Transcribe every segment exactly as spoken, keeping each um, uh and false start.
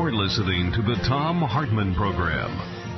You're listening to the Thom Hartmann Program.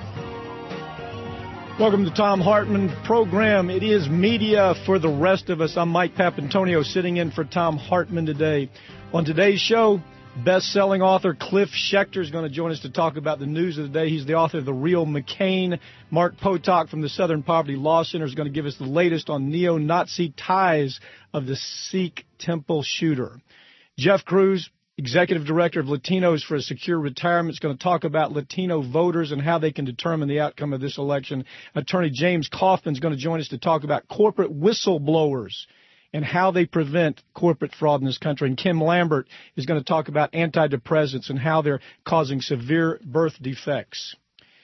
Welcome to the Thom Hartmann Program. It is media for the rest of us. I'm Mike Papantonio sitting in for Thom Hartmann today. On today's show, best-selling author Cliff Schecter is going to join us to talk about the news of the day. He's the author of The Real McCain. Mark Potok from the Southern Poverty Law Center is going to give us the latest on neo-Nazi ties of the Sikh temple shooter. Jeff Cruz, Executive Director of Latinos for a Secure Retirement, is going to talk about Latino voters and how they can determine the outcome of this election. Attorney James Kaufman is going to join us to talk about corporate whistleblowers and how they prevent corporate fraud in this country. And Kim Lambert is going to talk about antidepressants and how they're causing severe birth defects.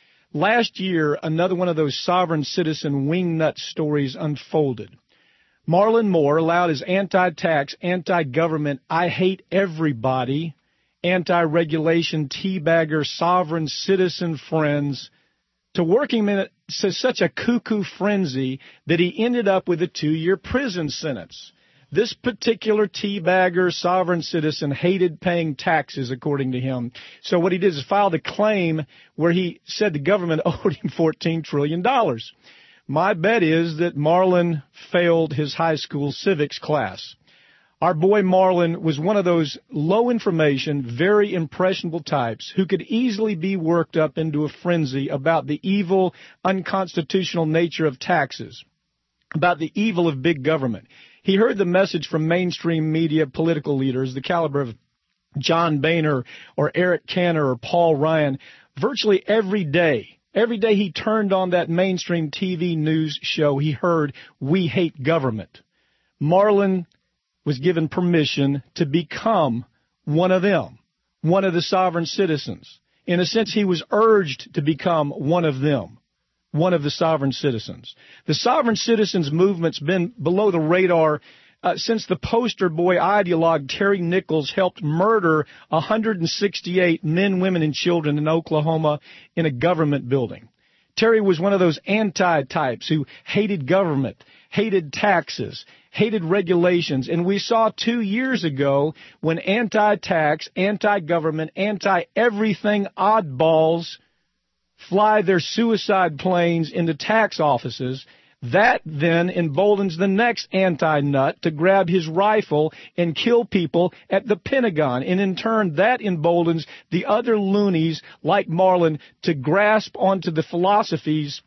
Last year, another one of those sovereign citizen wingnut stories unfolded. Marlon Moore allowed his anti-tax, anti-government, I hate everybody, anti-regulation, teabagger, sovereign citizen friends to work him in such a cuckoo frenzy that he ended up with a two-year prison sentence. This particular teabagger, sovereign citizen, hated paying taxes, according to him. So what he did is filed a claim where he said the government owed him fourteen trillion dollars. My bet is that Marlon failed his high school civics class. Our boy Marlon was one of those low-information, very impressionable types who could easily be worked up into a frenzy about the evil, unconstitutional nature of taxes, about the evil of big government. He heard the message from mainstream media political leaders, the caliber of John Boehner or Eric Cantor or Paul Ryan, virtually every day. Every day he turned on that mainstream T V news show, he heard, "We hate government." Marlon was given permission to become one of them, one of the sovereign citizens. In a sense, he was urged to become one of them, one of the sovereign citizens. The sovereign citizens movement's been below the radar Uh, since the poster boy ideologue Terry Nichols helped murder one hundred sixty-eight men, women, and children in Oklahoma in a government building. Terry was one of those anti-types who hated government, hated taxes, hated regulations. And we saw two years ago when anti-tax, anti-government, anti-everything oddballs fly their suicide planes into tax offices. That then emboldens the next anti-nut to grab his rifle and kill people at the Pentagon. And in turn, that emboldens the other loonies like Marlon to grasp onto the philosophies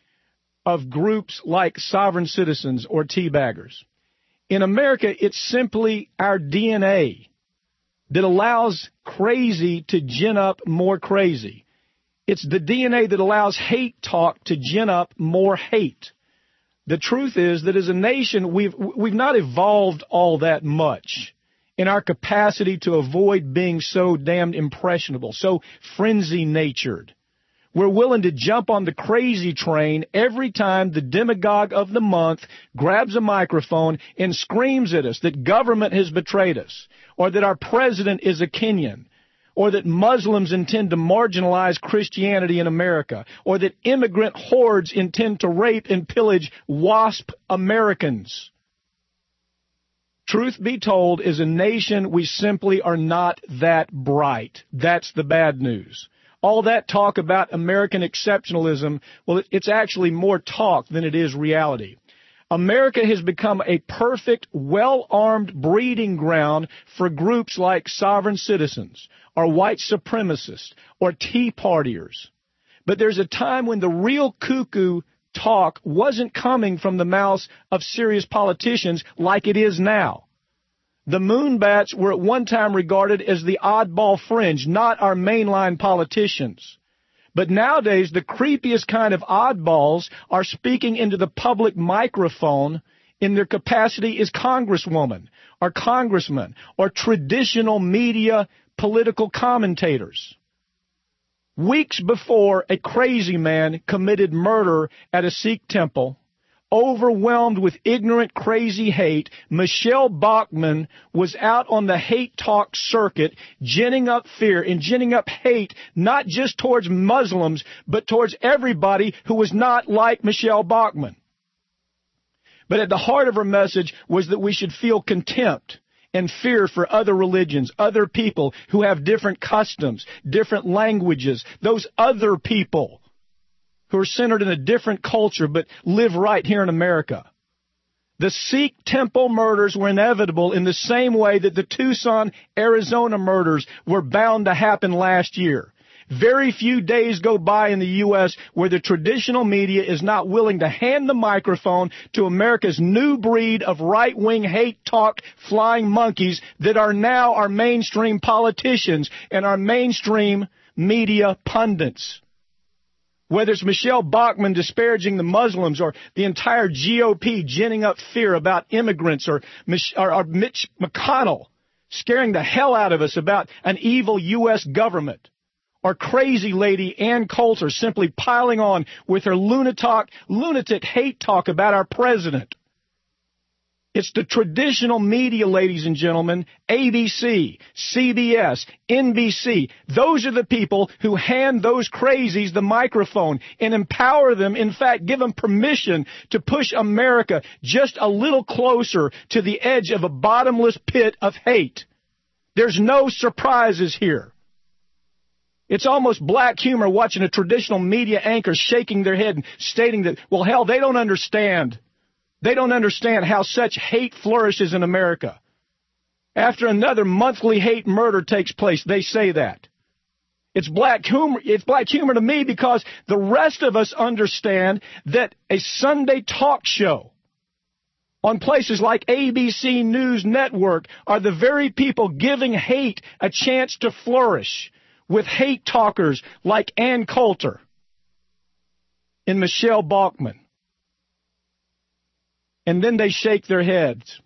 of groups like sovereign citizens or teabaggers. In America, it's simply our D N A that allows crazy to gin up more crazy. It's the D N A that allows hate talk to gin up more hate. The truth is that as a nation, we've we've not evolved all that much in our capacity to avoid being so damned impressionable, so frenzy-natured. We're willing to jump on the crazy train every time the demagogue of the month grabs a microphone and screams at us that government has betrayed us, or that our president is a Kenyan, or that Muslims intend to marginalize Christianity in America, or that immigrant hordes intend to rape and pillage WASP Americans. Truth be told, as a nation, we simply are not that bright. That's the bad news. All that talk about American exceptionalism, well, it's actually more talk than it is reality. America has become a perfect, well-armed breeding ground for groups like sovereign citizens or white supremacists or Tea Partiers. But there's a time when the real cuckoo talk wasn't coming from the mouths of serious politicians like it is now. The moonbats were at one time regarded as the oddball fringe, not our mainline politicians. But nowadays, the creepiest kind of oddballs are speaking into the public microphone in their capacity as congresswoman or congressman or traditional media political commentators. Weeks before a crazy man committed murder at a Sikh temple, overwhelmed with ignorant, crazy hate, Michelle Bachmann was out on the hate talk circuit, ginning up fear and ginning up hate, not just towards Muslims, but towards everybody who was not like Michelle Bachmann. But at the heart of her message was that we should feel contempt and fear for other religions, other people who have different customs, different languages, those other people who are centered in a different culture but live right here in America. The Sikh temple murders were inevitable in the same way that the Tucson, Arizona murders were bound to happen last year. Very few days go by in the U S where the traditional media is not willing to hand the microphone to America's new breed of right-wing hate talk flying monkeys that are now our mainstream politicians and our mainstream media pundits. Whether it's Michelle Bachmann disparaging the Muslims or the entire G O P ginning up fear about immigrants or, or, or Mitch McConnell scaring the hell out of us about an evil U S government, or crazy lady Ann Coulter simply piling on with her lunatic, lunatic hate talk about our president. It's the traditional media, ladies and gentlemen, A B C, C B S, N B C. Those are the people who hand those crazies the microphone and empower them, in fact, give them permission to push America just a little closer to the edge of a bottomless pit of hate. There's no surprises here. It's almost black humor watching a traditional media anchor shaking their head and stating that, well, hell, they don't understand. They don't understand how such hate flourishes in America. After another monthly hate murder takes place, they say that. It's black humor, it's black humor to me because the rest of us understand that a Sunday talk show on places like A B C News Network are the very people giving hate a chance to flourish, with hate talkers like Ann Coulter and Michelle Bachmann. And then they shake their heads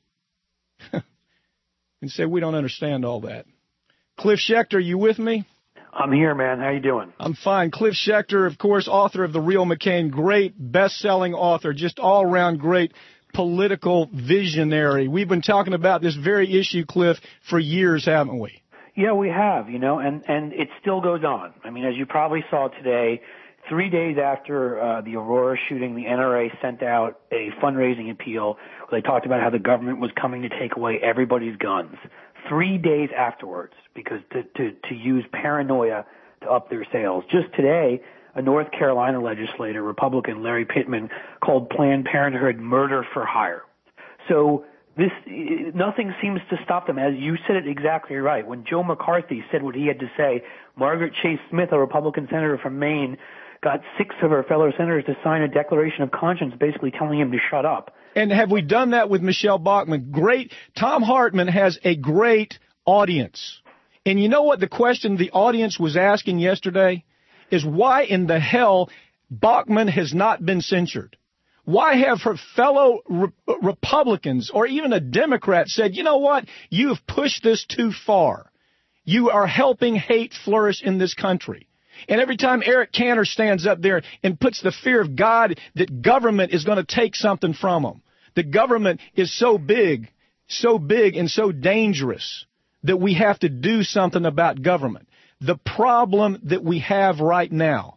and say, we don't understand all that. Cliff Schecter, are you with me? I'm here, man. How you doing? I'm fine. Cliff Schecter, of course, author of The Real McCain, great best-selling author, just all-around great political visionary. We've been talking about this very issue, Cliff, for years, haven't we? Yeah, we have, you know, and, and it still goes on. I mean, as you probably saw today, three days after uh, the Aurora shooting, the N R A sent out a fundraising appeal where they talked about how the government was coming to take away everybody's guns. Three days afterwards, because to, to, to use paranoia to up their sales. Just today, a North Carolina legislator, Republican Larry Pittman, called Planned Parenthood murder for hire. So this, nothing seems to stop them. As you said it exactly right. When Joe McCarthy said what he had to say, Margaret Chase Smith, a Republican senator from Maine, got six of her fellow senators to sign a declaration of conscience basically telling him to shut up. And have we done that with Michelle Bachmann? Great. Thom Hartmann has a great audience. And you know what the question the audience was asking yesterday is why in the hell Bachmann has not been censured? Why have her fellow re- Republicans or even a Democrat said, you know what, you've pushed this too far. You are helping hate flourish in this country. And every time Eric Cantor stands up there and puts the fear of God that government is going to take something from them, the government is so big, so big and so dangerous that we have to do something about government. The problem that we have right now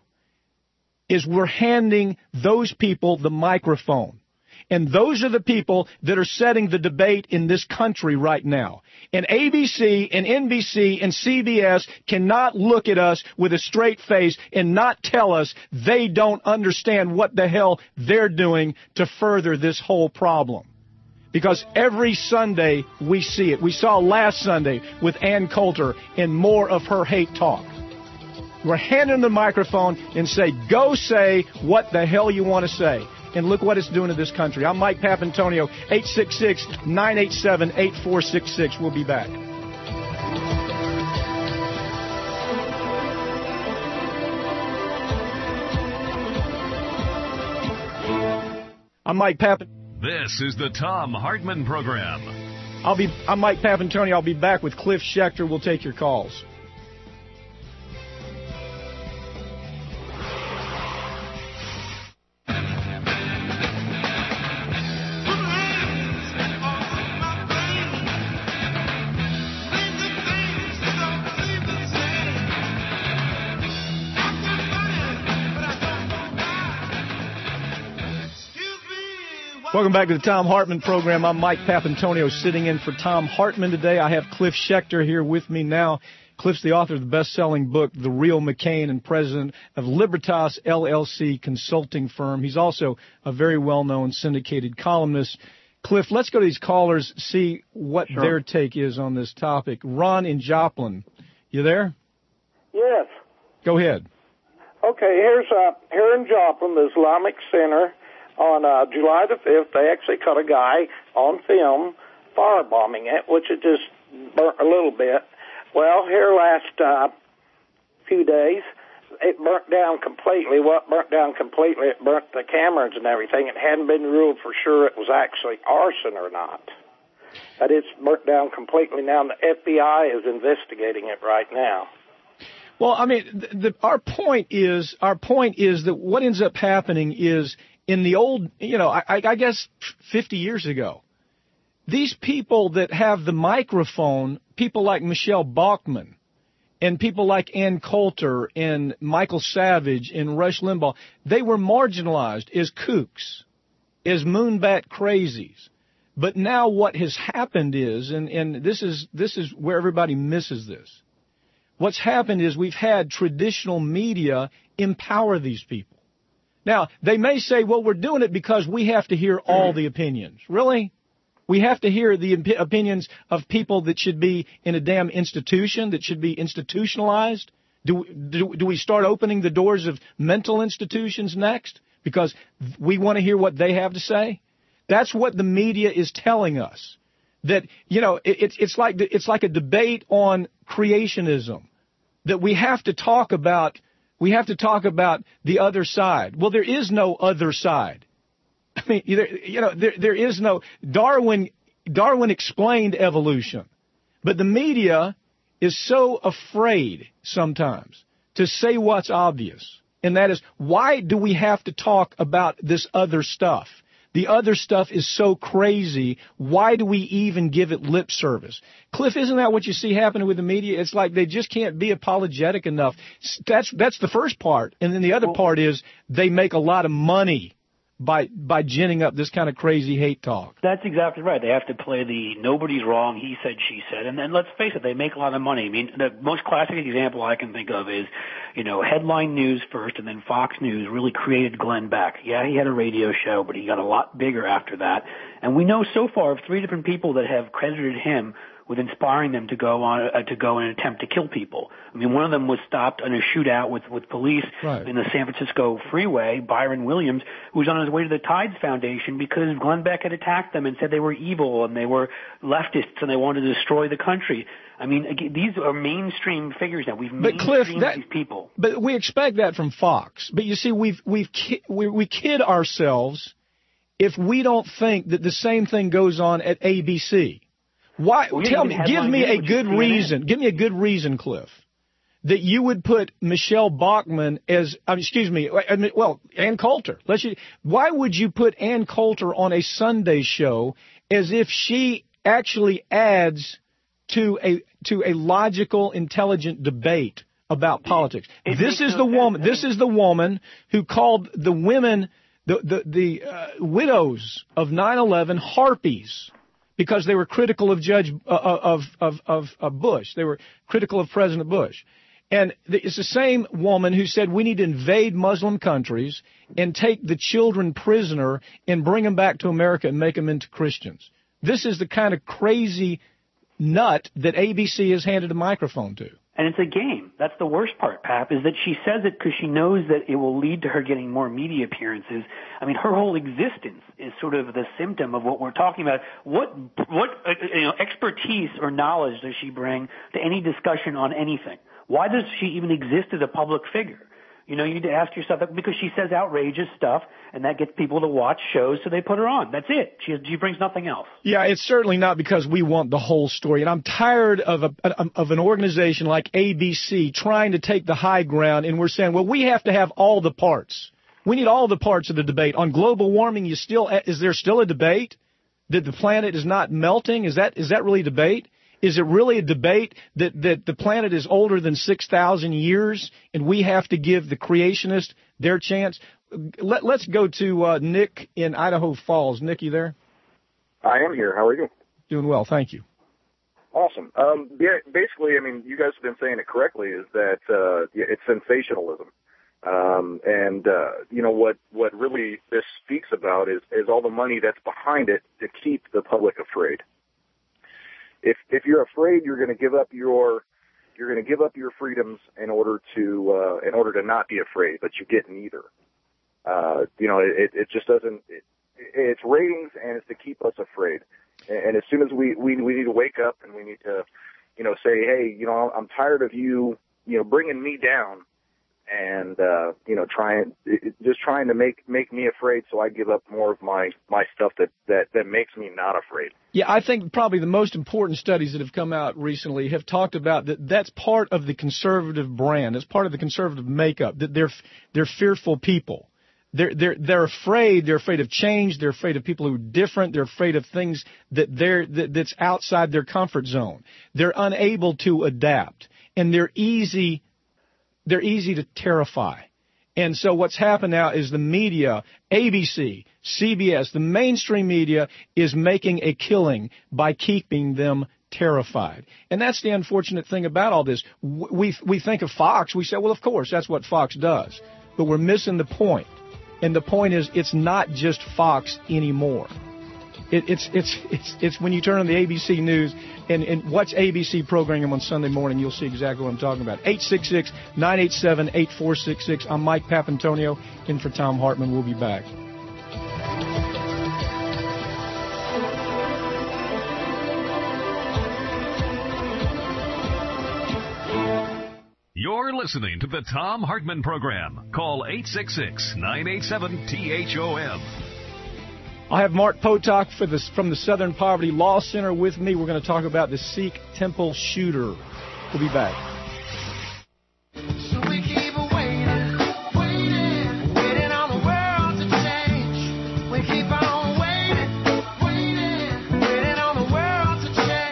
is we're handing those people the microphone. And those are the people that are setting the debate in this country right now. And A B C and N B C and C B S cannot look at us with a straight face and not tell us they don't understand what the hell they're doing to further this whole problem. Because every Sunday we see it. We saw last Sunday with Ann Coulter and more of her hate talk. We're handing the microphone and say, go say what the hell you want to say. And look what it's doing to this country. I'm Mike Papantonio, eight six six, nine eight seven, eight four six six. We'll be back. I'm Mike Papan. This is the Thom Hartmann Program. I'll be, I'm Mike Papantonio. I'll be back with Cliff Schecter. We'll take your calls. Welcome back to the Thom Hartmann program. I'm Mike Papantonio sitting in for Thom Hartmann today. I have Cliff Schecter here with me now. Cliff's the author of the best-selling book, The Real McCain, and president of Libertas L L C consulting firm. He's also a very well-known syndicated columnist. Cliff, let's go to these callers, see what sure. their take is on this topic. Ron in Joplin, you there? Yes. Go ahead. Okay, here's uh, here in Joplin, the Islamic Center. On uh, July the fifth, they actually caught a guy on film firebombing it, which it just burnt a little bit. Well, here last uh, few days, it burnt down completely. What burnt down completely, it burnt the cameras and everything. It hadn't been ruled for sure it was actually arson or not. But it's burnt down completely now, and the F B I is investigating it right now. Well, I mean, the, the, our point is, our point is that what ends up happening is, in the old, you know, I, I guess fifty years ago, these people that have the microphone, people like Michelle Bachmann and people like Ann Coulter and Michael Savage and Rush Limbaugh, they were marginalized as kooks, as moonbat crazies. But now what has happened is, and, and this is this is where everybody misses this, what's happened is we've had traditional media empower these people. Now, they may say, well, we're doing it because we have to hear all the opinions. Really? We have to hear the op- opinions of people that should be in a damn institution, that should be institutionalized? Do, do, do we start opening the doors of mental institutions next because we want to hear what they have to say? That's what the media is telling us. That, you know, it, it's, it's like the, it's like a debate on creationism, that we have to talk about We have to talk about the other side. Well, there is no other side. I mean, you know, there, there is no Darwin. Darwin explained evolution, but the media is so afraid sometimes to say what's obvious, and that is, why do we have to talk about this other stuff? The other stuff is so crazy. Why do we even give it lip service? Cliff, isn't that what you see happening with the media? It's like they just can't be apologetic enough. That's that's the first part. And then the other part is they make a lot of money by by ginning up this kind of crazy hate talk. That's exactly right. They have to play the nobody's wrong, he said, she said. And then let's face it, they make a lot of money. I mean, the most classic example I can think of is, you know, headline news first, and then Fox News really created Glenn Beck. Yeah, he had a radio show, but he got a lot bigger after that. And we know so far of three different people that have credited him with inspiring them to go on uh, to go and attempt to kill people. I mean, one of them was stopped in a shootout with with police right. in the San Francisco freeway. Byron Williams, who was on his way to the Tides Foundation because Glenn Beck had attacked them and said they were evil and they were leftists and they wanted to destroy the country. I mean, again, these are mainstream figures now. We've but Cliff, that, these people. But we expect that from Fox. But you see, we've we've ki- we, we kid ourselves if we don't think that the same thing goes on at A B C. Why? Well, tell me, give me a good reason. Give me a good reason, Cliff, that you would put Michelle Bachmann as, um, excuse me, well, Ann Coulter. Let's. Why would you put Ann Coulter on a Sunday show as if she actually adds to a to a logical, intelligent debate about politics? It this is the woman. This is the woman who called the women, the the, the uh, widows of nine eleven harpies, because they were critical of Judge uh, of, of of of Bush. They were critical of President Bush. And it's the same woman who said we need to invade Muslim countries and take the children prisoner and bring them back to America and make them into Christians. This is the kind of crazy nut that A B C has handed a microphone to. And it's a game. That's the worst part, Pap, is that she says it because she knows that it will lead to her getting more media appearances. I mean, her whole existence is sort of the symptom of what we're talking about. What what uh, you know, expertise or knowledge does she bring to any discussion on anything? Why does she even exist as a public figure? You know, you need to ask yourself that, because she says outrageous stuff, and that gets people to watch shows, so they put her on. That's it. She, she brings nothing else. Yeah, it's certainly not because we want the whole story. And I'm tired of a, of an organization like A B C trying to take the high ground, and we're saying, well, we have to have all the parts. We need all the parts of the debate. On global warming, you still is there still a debate that the planet is not melting? Is that is that really a debate? Is it really a debate that, that the planet is older than six thousand years and we have to give the creationists their chance? let, let's go to uh, Nick in Idaho Falls. Nick, you there? I am here. How are you? Doing well, thank you. Awesome. Um, yeah, basically, I mean, you guys have been saying it correctly, is that uh, it's sensationalism. Um, and, uh, you know, what, what really this speaks about is, is all the money that's behind it to keep the public afraid. If, if you're afraid, you're going to give up your, you're going to give up your freedoms in order to, uh, in order to not be afraid, but you get neither. Uh, you know, it, it just doesn't, it, it's ratings and it's to keep us afraid. And as soon as we, we, we need to wake up and we need to, you know, say, hey, you know, I'm tired of you, you know, bringing me down and, uh, you know, trying, just trying to make, make me afraid so I give up more of my, my stuff that, that, that makes me not afraid. Yeah, I think probably the most important studies that have come out recently have talked about that that's part of the conservative brand. It's part of the conservative makeup, that they're, they're fearful people. They're, they're, they're afraid. They're afraid of change. They're afraid of people who are different. They're afraid of things that they're, that, that's outside their comfort zone. They're unable to adapt. And they're easy, they're easy to terrify. And so what's happened now is the media, A B C, C B S, the mainstream media is making a killing by keeping them terrified. And that's the unfortunate thing about all this. We, we think of Fox. We say, well, of course, that's what Fox does. But we're missing the point. And the point is, it's not just Fox anymore. It, it's it's it's it's when you turn on the A B C News and, and watch A B C programming on Sunday morning, you'll see exactly what I'm talking about. eight six six, nine eight seven, eight four six six. I'm Mike Papantonio, in for Thom Hartmann. We'll be back. You're listening to the Thom Hartmann Program. Call eight six six, nine eight seven, T H O M. I have Mark Potok for this, from the Southern Poverty Law Center with me. We're going to talk about the Sikh temple shooter. We'll be back. So we keep waiting, waiting, waiting on the world to change. We keep on waiting, waiting, waiting on the world to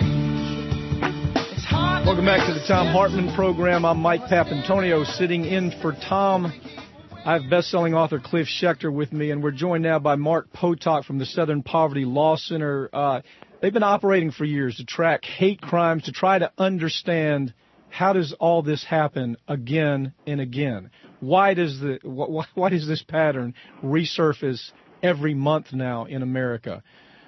change. It's hard. Welcome back to the Thom Hartmann Program. I'm Mike Papantonio, sitting in for Tom. I have best-selling author Cliff Schechter with me, and we're joined now by Mark Potok from the Southern Poverty Law Center. Uh, they've been operating for years to track hate crimes, to try to understand how does all this happen again and again. Why does the why, why does this pattern resurface every month now in America?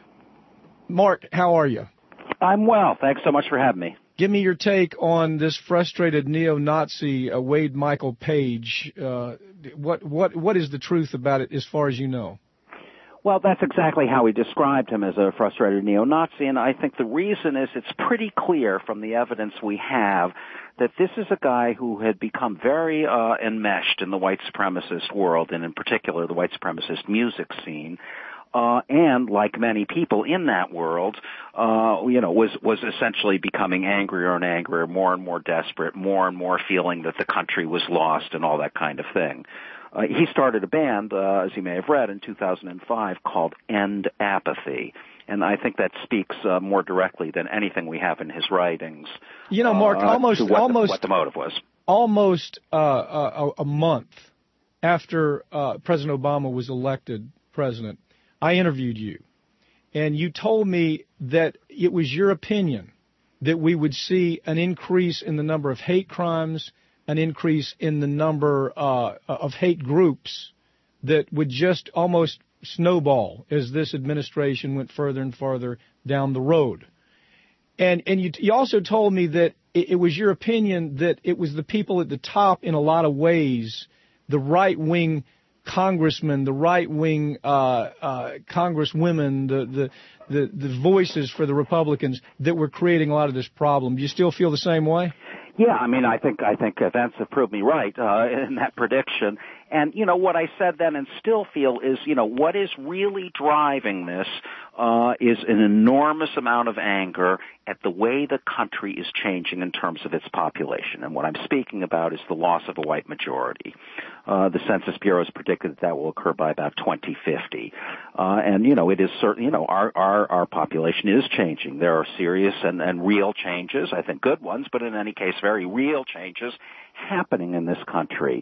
Mark, how are you? I'm well. Thanks so much for having me. Give me your take on this frustrated neo-Nazi, uh, Wade Michael Page. Uh, what what what is the truth about it as far as you know? Well, that's exactly how he described him, as a frustrated neo-Nazi, and I think the reason is it's pretty clear from the evidence we have that this is a guy who had become very uh, enmeshed in the white supremacist world, and in particular the white supremacist music scene. Uh, and like many people in that world, uh, you know, was, was essentially becoming angrier and angrier, more and more desperate, more and more feeling that the country was lost and all that kind of thing. Uh, he started a band, uh, as you may have read, in two thousand five called End Apathy. And I think that speaks uh, more directly than anything we have in his writings. You know, Mark, uh, almost, to what almost, the, what the motive was. Almost uh, a, a month after uh, President Obama was elected president, I interviewed you, and you told me that it was your opinion that we would see an increase in the number of hate crimes, an increase in the number uh, of hate groups that would just almost snowball as this administration went further and farther down the road. And and you, you also told me that it, it was your opinion that it was the people at the top in a lot of ways, the right-wing congressmen, the right-wing uh, uh, congresswomen, the, the the the voices for the Republicans that were creating a lot of this problem. Do you still feel the same way? Yeah, I mean, I think I think events have proved me right uh, in that prediction. And, you know, what I said then and still feel is, you know, what is really driving this uh, is an enormous amount of anger at the way the country is changing in terms of its population. And what I'm speaking about is the loss of a white majority. Uh, the Census Bureau has predicted that that will occur by about twenty fifty. Uh, and, you know, it is certain, you know, our, our, our population is changing. There are serious and, and real changes, I think good ones, but in any case, very real changes happening in this country.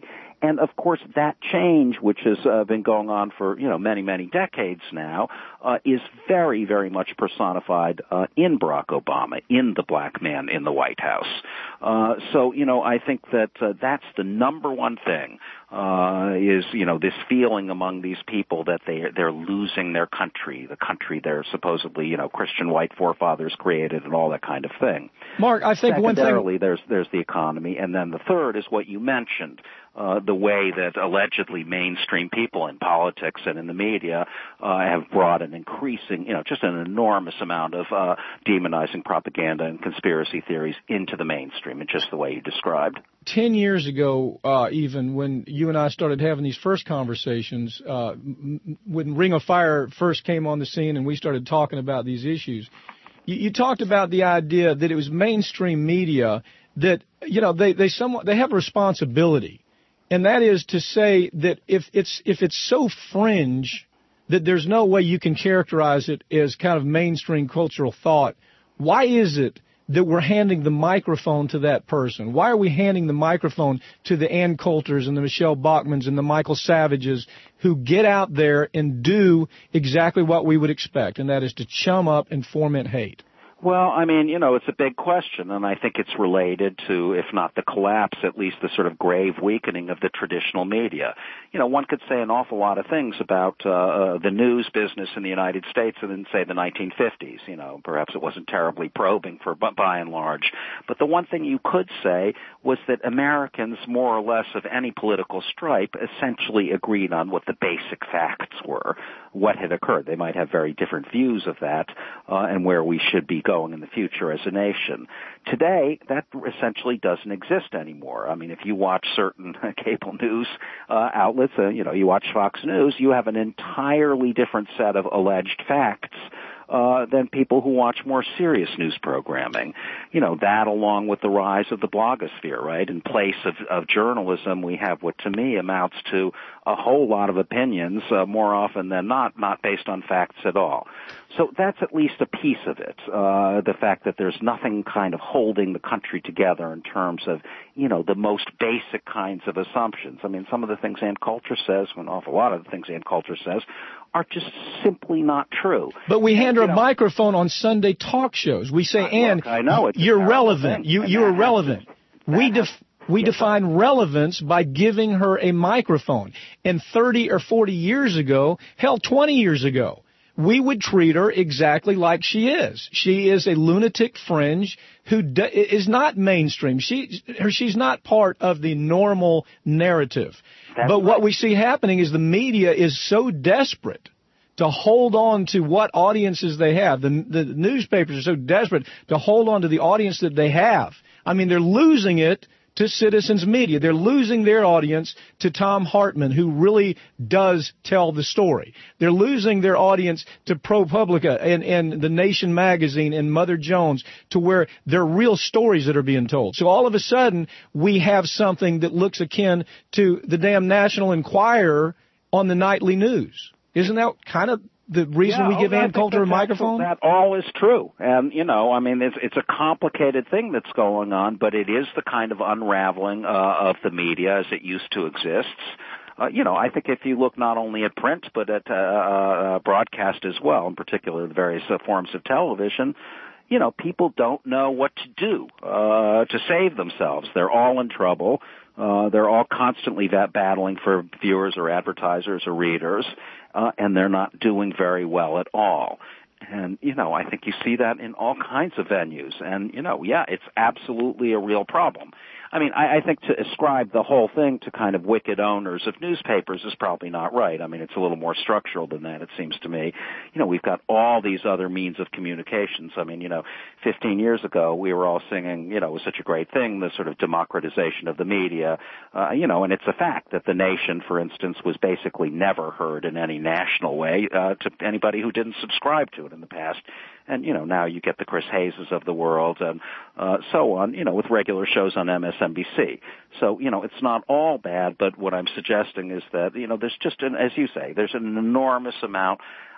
And, of course, that change, which has uh, been going on for, you know, many, many decades now, uh, is very, very much personified uh, in Barack Obama, in the black man in the White House. Uh, so, you know, I think that uh, that's the number one thing, uh, is, you know, this feeling among these people that they, they're losing their country, the country their supposedly, you know, Christian white forefathers created and all that kind of thing. Mark, I think one thing... Secondarily, there's, there's the economy, and then the third is what you mentioned. Uh, the way that allegedly mainstream people in politics and in the media uh, have brought an increasing, you know, just an enormous amount of uh, demonizing propaganda and conspiracy theories into the mainstream, in just the way you described. Ten years ago, uh, even, when you and I started having these first conversations, uh, when Ring of Fire first came on the scene and we started talking about these issues, you, you talked about the idea that it was mainstream media that, you know, they, they somewhat, they have a responsibility. And that is to say that if it's if it's so fringe that there's no way you can characterize it as kind of mainstream cultural thought, why is it that we're handing the microphone to that person? Why are we handing the microphone to the Ann Coulters and the Michelle Bachmans and the Michael Savages who get out there and do exactly what we would expect, and that is to chum up and foment hate? Well, I mean, you know, it's a big question, and I think it's related to, if not the collapse, at least the sort of grave weakening of the traditional media. You know, one could say an awful lot of things about uh, uh, the news business in the United States in, say, the nineteen fifties. You know, perhaps it wasn't terribly probing for by and large. But the one thing you could say was that Americans, more or less of any political stripe, essentially agreed on what the basic facts were, what had occurred. They might have very different views of that uh, and where we should be going in the future as a nation. Today, that essentially doesn't exist anymore. I mean, if you watch certain cable news uh, outlets, uh, you know, you watch Fox News, you have an entirely different set of alleged facts uh, than people who watch more serious news programming. You know, that along with the rise of the blogosphere, right? In place of, of journalism, we have what to me amounts to a whole lot of opinions, uh, more often than not, not based on facts at all. So that's at least a piece of it, uh, the fact that there's nothing kind of holding the country together in terms of, you know, the most basic kinds of assumptions. I mean, some of the things Ann Coulter says, an awful lot of the things Ann Coulter says, are just simply not true. But we hand and, her a know, microphone on Sunday talk shows. We say, Ann, I know, it's you're relevant. You, you're relevant. We def- We yes, define relevance by giving her a microphone. And thirty or forty years ago, hell, twenty years ago, we would treat her exactly like she is. She is a lunatic fringe who do, is not mainstream. She, her, she's not part of the normal narrative. That's but right. What we see happening is the media is so desperate to hold on to what audiences they have. The, the newspapers are so desperate to hold on to the audience that they have. I mean, they're losing it to Citizens Media. They're losing their audience to Thom Hartmann, who really does tell the story. They're losing their audience to ProPublica and, and The Nation magazine and Mother Jones, to where they're real stories that are being told. So all of a sudden, we have something that looks akin to the damn National Enquirer on the nightly news. Isn't that kind of the reason yeah, we give oh, Ann Coulter a microphone? That all is true. And, you know, I mean, it's, it's a complicated thing that's going on, but it is the kind of unraveling uh, of the media as it used to exist. Uh, you know, I think if you look not only at print, but at uh, uh, broadcast as well, in particular the various uh, forms of television, you know, people don't know what to do uh, to save themselves. They're all in trouble. Uh, they're all constantly that battling for viewers or advertisers or readers, uh, and they're not doing very well at all. And, you know, I think you see that in all kinds of venues. And, you know, yeah, it's absolutely a real problem. I mean, I, I think to ascribe the whole thing to kind of wicked owners of newspapers is probably not right. I mean, it's a little more structural than that, it seems to me. You know, we've got all these other means of communications. I mean, you know, fifteen years ago, we were all singing, you know, it was such a great thing, the sort of democratization of the media. Uh, you know, and it's a fact that the Nation, for instance, was basically never heard in any national way uh, to anybody who didn't subscribe to it in the past. And, you know, now you get the Chris Hayeses of the world and uh, so on, you know, with regular shows on M S N B C. So, you know, it's not all bad, but what I'm suggesting is that, you know, there's just, an, as you say, there's an enormous amount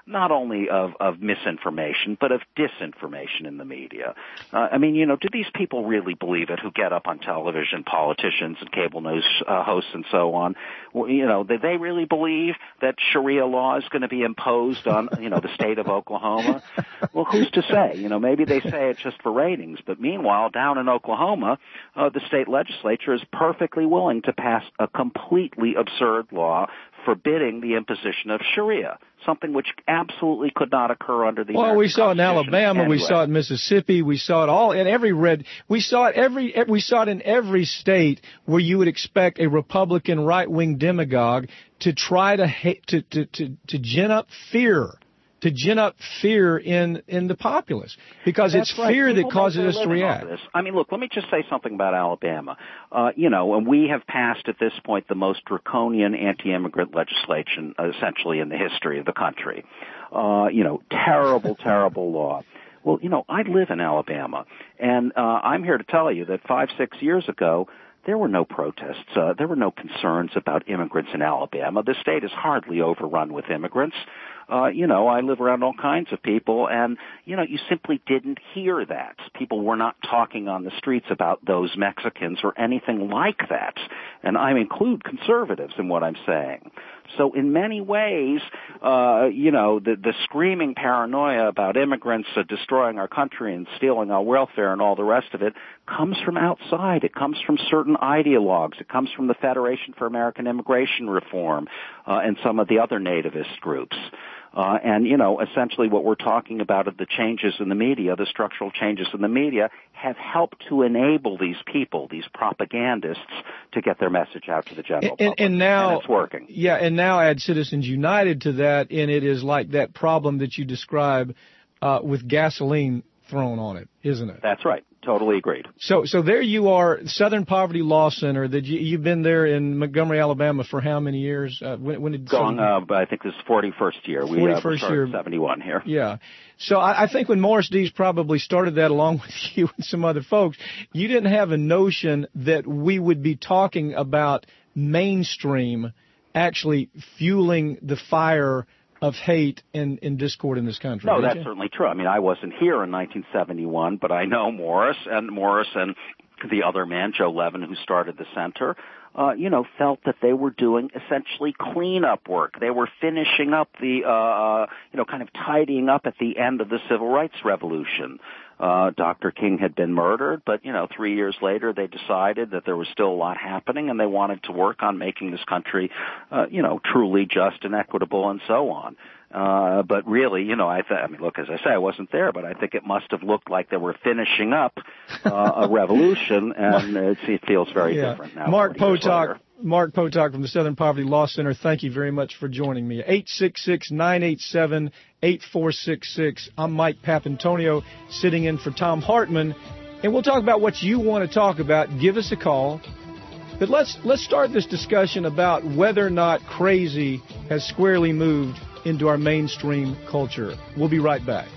not only of, of misinformation, but of disinformation in the media. Uh, I mean, you know, do these people really believe it who get up on television, politicians and cable news uh, hosts and so on? Well, you know, do they really believe that Sharia law is going to be imposed on, you know, the state of Oklahoma? Well, who's to say? You know, maybe they say it just for ratings, but meanwhile, down in Oklahoma, uh, the state legislature is perfectly willing to pass a completely absurd law forbidding the imposition of Sharia, something which absolutely could not occur under the Well, American we saw it in Alabama, anyway. we saw it in Mississippi, we saw it all in every red. We saw it every. We saw it in every state where you would expect a Republican right-wing demagogue to try to hate, to to to to gin up fear. To gin up fear in, in the populace, because That's it's right. fear People that causes make us their to living react. off this. I mean, look, let me just say something about Alabama. Uh, you know, and we have passed at this point the most draconian anti-immigrant legislation, uh, essentially, in the history of the country. Uh, you know, terrible, terrible law. Well, you know, I live in Alabama, and uh, I'm here to tell you that five, six years ago, there were no protests. Uh, there were no concerns about immigrants in Alabama. The state is hardly overrun with immigrants. Uh, you know, I live around all kinds of people, and, you know, you simply didn't hear that. People were not talking on the streets about those Mexicans or anything like that. And I include conservatives in what I'm saying. So in many ways, uh, you know, the, the screaming paranoia about immigrants uh, destroying our country and stealing our welfare and all the rest of it comes from outside. It comes from certain ideologues. It comes from the Federation for American Immigration Reform uh, and some of the other nativist groups. Uh, and, you know, essentially what we're talking about are the changes in the media, the structural changes in the media, have helped to enable these people, these propagandists, to get their message out to the general and, public. And now, and it's working. Yeah, and now add Citizens United to that, and it is like that problem that you describe uh, with gasoline thrown on it, isn't it? That's right. Totally agreed. So, so there you are, Southern Poverty Law Center. That you, you've been there in Montgomery, Alabama, for how many years? Uh, when, when did going? Uh, I think this is forty-first year. We uh, forty-first started year, seventy-one here. Yeah. So I, I think when Morris Dees probably started that along with you and some other folks, you didn't have a notion that we would be talking about mainstream actually fueling the fire of hate and, and discord in this country. No, that's you? certainly true. I mean, I wasn't here in nineteen seventy-one, but I know Morris and Morris and the other man, Joe Levin, who started the center, uh, you know, felt that they were doing essentially cleanup work. They were finishing up the, uh, you know, kind of tidying up at the end of the Civil Rights Revolution. Uh, Doctor King had been murdered, but, you know, three years later they decided that there was still a lot happening and they wanted to work on making this country, uh, you know, truly just and equitable and so on. Uh, but really, you know, I, th- I mean, look, as I say, I wasn't there, but I think it must have looked like they were finishing up uh, a revolution, and it, it feels very yeah. different now. Mark Potok, Mark Potok from the Southern Poverty Law Center, thank you very much for joining me. eight six six, nine eight seven, eight four six six. I'm Mike Papantonio, sitting in for Thom Hartmann, and we'll talk about what you want to talk about. Give us a call. But let's let's start this discussion about whether or not crazy has squarely moved into our mainstream culture. We'll be right back.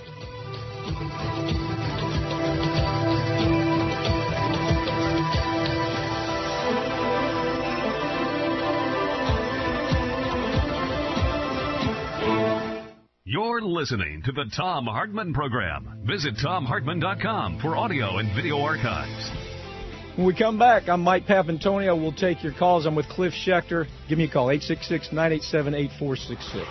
You're listening to the Thom Hartmann Program. Visit Thom Hartmann dot com for audio and video archives. When we come back, I'm Mike Papantonio. We'll take your calls. I'm with Cliff Schechter. Give me a call, eight six six, nine eight seven, eight four six six.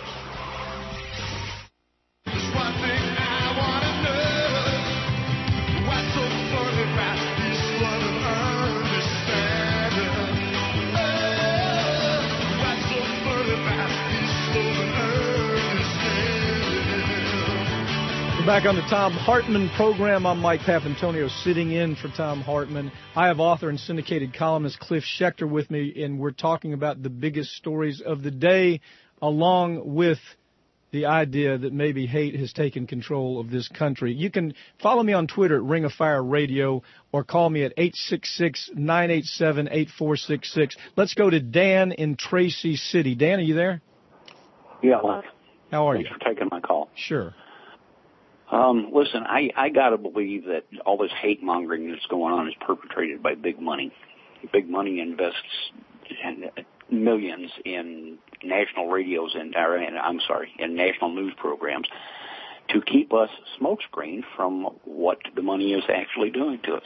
Back on the Thom Hartmann Program, I'm Mike Papantonio, sitting in for Thom Hartmann. I have author and syndicated columnist Cliff Schechter with me, and we're talking about the biggest stories of the day, along with the idea that maybe hate has taken control of this country. You can follow me on Twitter at Ring of Fire Radio, or call me at eight six six, nine eight seven, eight four six six. Let's go to Dan in Tracy City. Dan, are you there? Yeah, Mike. How are Thanks you? for taking my call. Sure. Um, listen, I, I got to believe that all this hate mongering that's going on is perpetrated by big money. Big money invests and millions in national radios and, or, I'm sorry, in national news programs to keep us smokescreened from what the money is actually doing to us.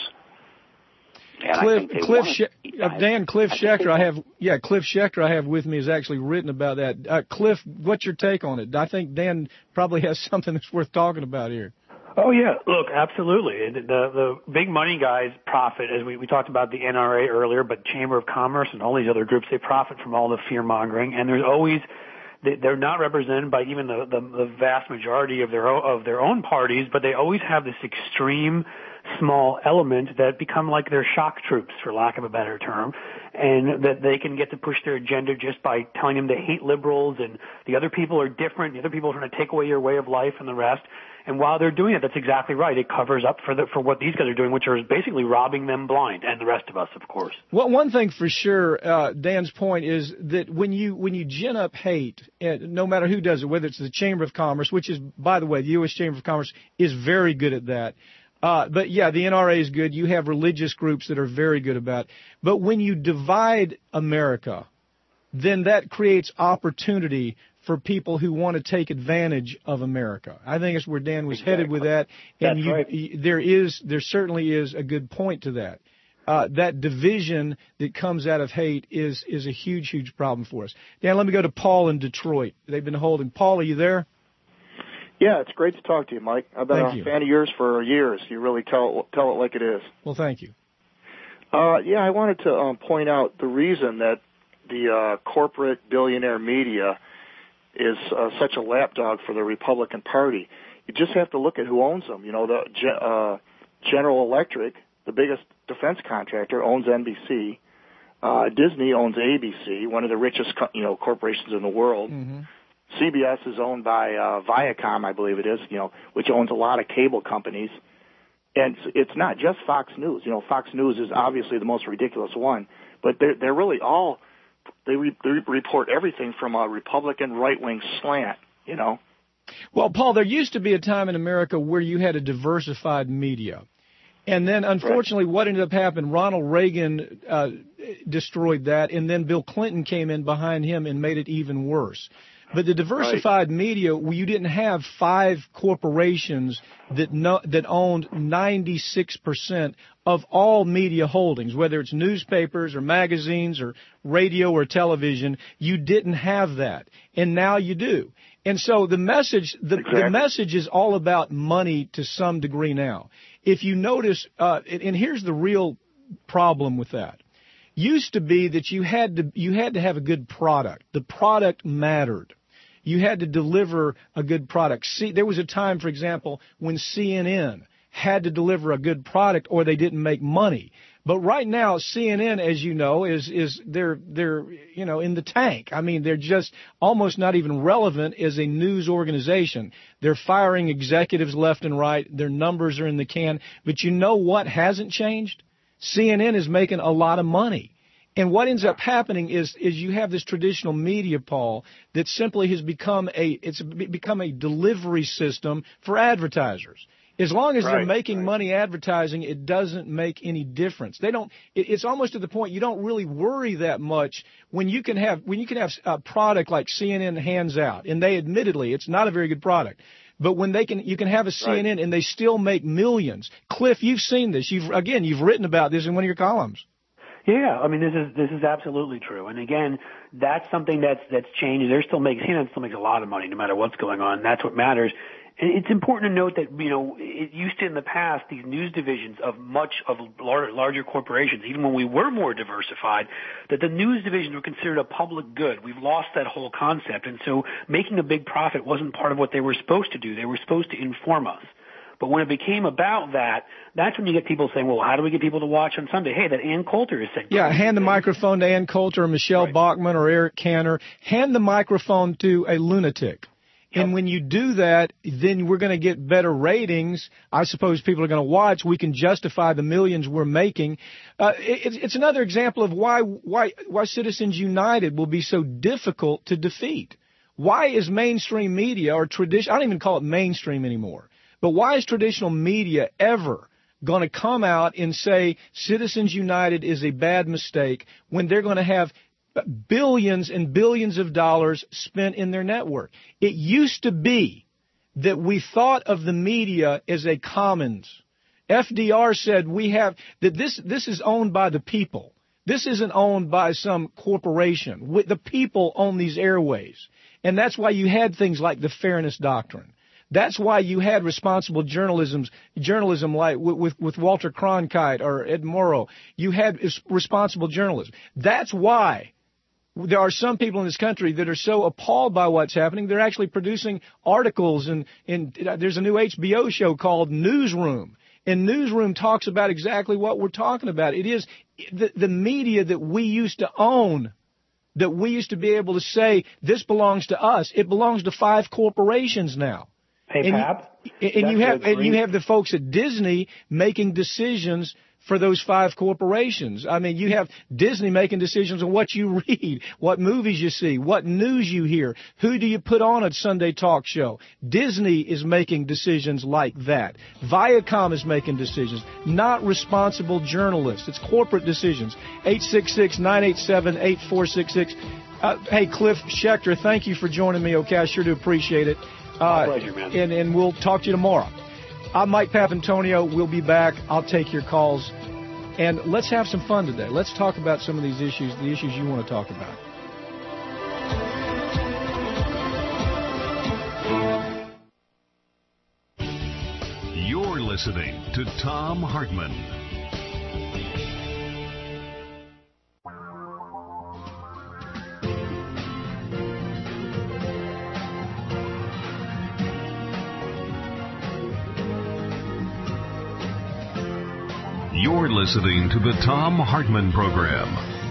And Cliff, Cliff, She- uh, Dan, Cliff I Schechter, I have, yeah, Cliff Schechter, I have with me, has actually written about that. Uh, Cliff, what's your take on it? I think Dan probably has something that's worth talking about here. Oh yeah, look, absolutely. The the big money guys profit, as we we talked about the N R A earlier, but Chamber of Commerce and all these other groups, they profit from all the fear mongering, and there's always they, they're not represented by even the, the the vast majority of their own, of their own parties, but they always have this extreme small element that become like their shock troops, for lack of a better term, and that they can get to push their agenda just by telling them they hate liberals and the other people are different, the other people are trying to take away your way of life and the rest. And while they're doing it, that's exactly right. It covers up for the, for what these guys are doing, which are basically robbing them blind, and the rest of us, of course. Well, one thing for sure, uh, Dan's point is that when you when you gin up hate, and no matter who does it, whether it's the Chamber of Commerce, which is, by the way, the U S Chamber of Commerce is very good at that. Uh, but yeah, the N R A is good. You have religious groups that are very good about it. But when you divide America, then that creates opportunity for people who want to take advantage of America. I think it's where Dan was exactly. headed with that. And That's you, right. you, there is, there certainly is a good point to that. Uh, that division that comes out of hate is, is a huge, huge problem for us. Dan, let me go to Paul in Detroit. They've been holding. Paul, are you there? Yeah, it's great to talk to you, Mike. I've been thank a you. fan of yours for years. You really tell tell it like it is. Well, thank you. Uh, yeah, I wanted to um, point out the reason that the uh, corporate billionaire media is uh, such a lapdog for the Republican Party. You just have to look at who owns them. You know, the uh, General Electric, the biggest defense contractor, owns N B C. Uh, Disney owns A B C, one of the richest, co- you know, corporations in the world. Mm-hmm. C B S is owned by uh, Viacom, I believe it is, you know, which owns a lot of cable companies. And it's not just Fox News. You know, Fox News is obviously the most ridiculous one, but they're, they're really all, they, re, they report everything from a Republican right-wing slant, you know. Well, Paul, there used to be a time in America where you had a diversified media. And then, unfortunately, right. what ended up happening, Ronald Reagan uh, destroyed that, and then Bill Clinton came in behind him and made it even worse. But the diversified right. media, you didn't have five corporations that no, that owned ninety-six percent of all media holdings, whether it's newspapers or magazines or radio or television. You didn't have that, and now you do. And so the message, the, exactly. the message is all about money to some degree now. If you notice, uh, and here's the real problem with that. Used to be that you had to you had to have a good product. The product mattered. You had to deliver a good product. See, there was a time, for example, when C N N had to deliver a good product or they didn't make money. But right now, C N N, as you know, is is they're they're you know in the tank. I mean, they're just almost not even relevant as a news organization. They're firing executives left and right. Their numbers are in the can. But you know what hasn't changed? C N N is making a lot of money. And what ends up happening is is you have this traditional media, Paul, that simply has become a it's become a delivery system for advertisers. As long as right, they're making right. money advertising, it doesn't make any difference. They don't. It, it's almost to the point you don't really worry that much when you can have when you can have a product like C N N hands out, and they admittedly it's not a very good product. But when they can, you can have a C N N right. and they still make millions. Cliff, you've seen this. You've again, you've written about this in one of your columns. Yeah, I mean this is this is absolutely true. And again, that's something that's that's changed. They're still making C N N still makes a lot of money no matter what's going on. That's what matters. And it's important to note that, you know, it used to in the past, these news divisions of much of larger, larger corporations, even when we were more diversified, that the news divisions were considered a public good. We've lost that whole concept. And so making a big profit wasn't part of what they were supposed to do. They were supposed to inform us. But when it became about that, that's when you get people saying, well, how do we get people to watch on Sunday? Hey, that Ann Coulter is saying. Yeah, hand the things. microphone to Ann Coulter or Michelle right. Bachmann or Eric Cantor. Hand the microphone to a lunatic. And when you do that, then we're going to get better ratings. I suppose people are going to watch. We can justify the millions we're making. Uh, it, it's another example of why why why Citizens United will be so difficult to defeat. Why is mainstream media or tradition? I don't even call it mainstream anymore. But why is traditional media ever going to come out and say Citizens United is a bad mistake when they're going to have billions and billions of dollars spent in their network. It used to be that we thought of the media as a commons. F D R said we have that this this is owned by the people. This isn't owned by some corporation. The people own these airways. And that's why you had things like the Fairness Doctrine. That's why you had responsible journalism, journalism like with, with, with Walter Cronkite or Ed Morrow. You had responsible journalism. That's why there are some people in this country that are so appalled by what's happening, they're actually producing articles. And, and there's a new H B O show called Newsroom. And Newsroom talks about exactly what we're talking about. It is the, the media that we used to own, that we used to be able to say, this belongs to us. It belongs to five corporations now. Hey, and Pap. You, and you have and you have the folks at Disney making decisions for those five corporations. I mean, you have Disney making decisions on what you read, what movies you see, what news you hear, who do you put on a Sunday talk show. Disney is making decisions like that. Viacom is making decisions, not responsible journalists. It's corporate decisions. eight six six, nine eight seven, eight four six six. Uh, hey, Cliff Schechter, thank you for joining me, okay? I sure do appreciate it. My pleasure, man. And, and we'll talk to you tomorrow. I'm Mike Papantonio. We'll be back. I'll take your calls. And let's have some fun today. Let's talk about some of these issues, the issues you want to talk about. You're listening to Thom Hartmann. You're listening to the Thom Hartmann Program.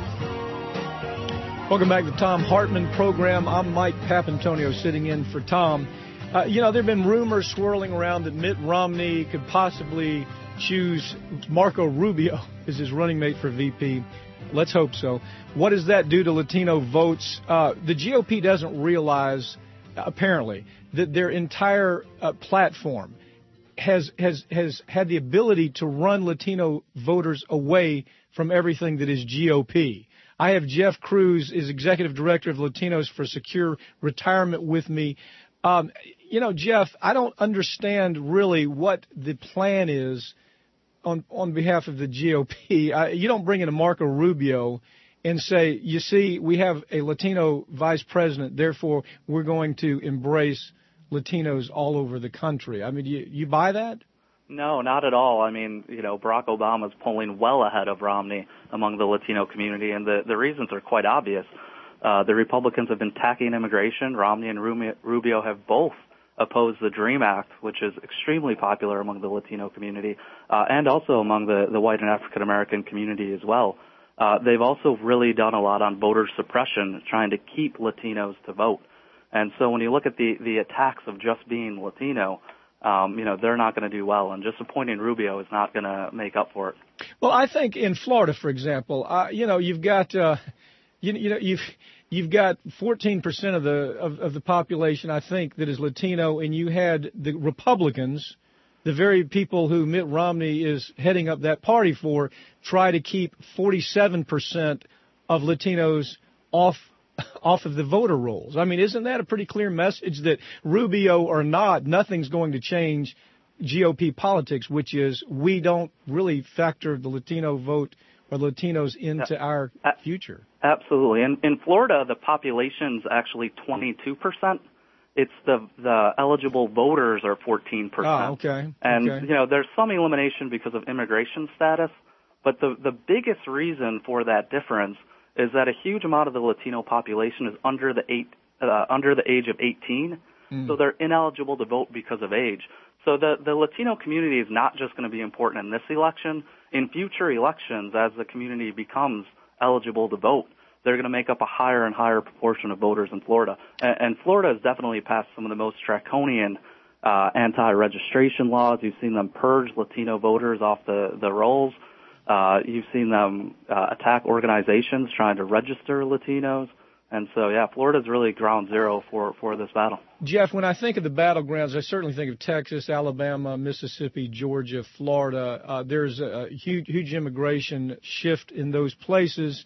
Welcome back to the Thom Hartmann Program. I'm Mike Papantonio sitting in for Tom. Uh, you know, there have been rumors swirling around that Mitt Romney could possibly choose Marco Rubio as his running mate for V P. Let's hope so. What does that do to Latino votes? Uh, the G O P doesn't realize, apparently, that their entire uh, platform has has has had the ability to run Latino voters away from everything that is G O P. I have Jeff Cruz, is executive director of Latinos for Secure Retirement, with me. Um, you know, Jeff, I don't understand really what the plan is on on behalf of the G O P. I, you don't bring in a Marco Rubio and say, you see, we have a Latino vice president, therefore we're going to embrace Latinos all over the country. I mean, you, you buy that? No, not at all. I mean, you know, Barack Obama's polling well ahead of Romney among the Latino community, and the, the reasons are quite obvious. Uh, the Republicans have been attacking immigration. Romney and Rubio have both opposed the DREAM Act, which is extremely popular among the Latino community, uh, and also among the, the white and African-American community as well. Uh, they've also really done a lot on voter suppression, trying to keep Latinos to vote. And so when you look at the, the attacks of just being Latino, um, you know, they're not going to do well. And just appointing Rubio is not going to make up for it. Well, I think in Florida, for example, uh, you know, you've got, uh, you, you know, you've you've got fourteen percent of the of, of the population, I think, that is Latino, and you had the Republicans, the very people who Mitt Romney is heading up that party for, try to keep forty-seven percent of Latinos off off of the voter rolls. I mean, isn't that a pretty clear message that Rubio or not, nothing's going to change G O P politics, which is we don't really factor the Latino vote or Latinos into our future? Absolutely. In, in Florida, the population's actually twenty-two percent. It's the the eligible voters are fourteen percent. Oh, okay. And, okay. you know, there's some elimination because of immigration status, but the, the biggest reason for that difference is that a huge amount of the Latino population is under the eight, uh, under the age of eighteen, mm. so they're ineligible to vote because of age. So the, the Latino community is not just going to be important in this election. In future elections, as the community becomes eligible to vote, they're going to make up a higher and higher proportion of voters in Florida. And, and Florida has definitely passed some of the most draconian uh, anti-registration laws. You've seen them purge Latino voters off the, the rolls. Uh, you've seen them uh, attack organizations trying to register Latinos. And so, yeah, Florida's really ground zero for, for this battle. Jeff, when I think of the battlegrounds, I certainly think of Texas, Alabama, Mississippi, Georgia, Florida. Uh, there's a huge, huge immigration shift in those places.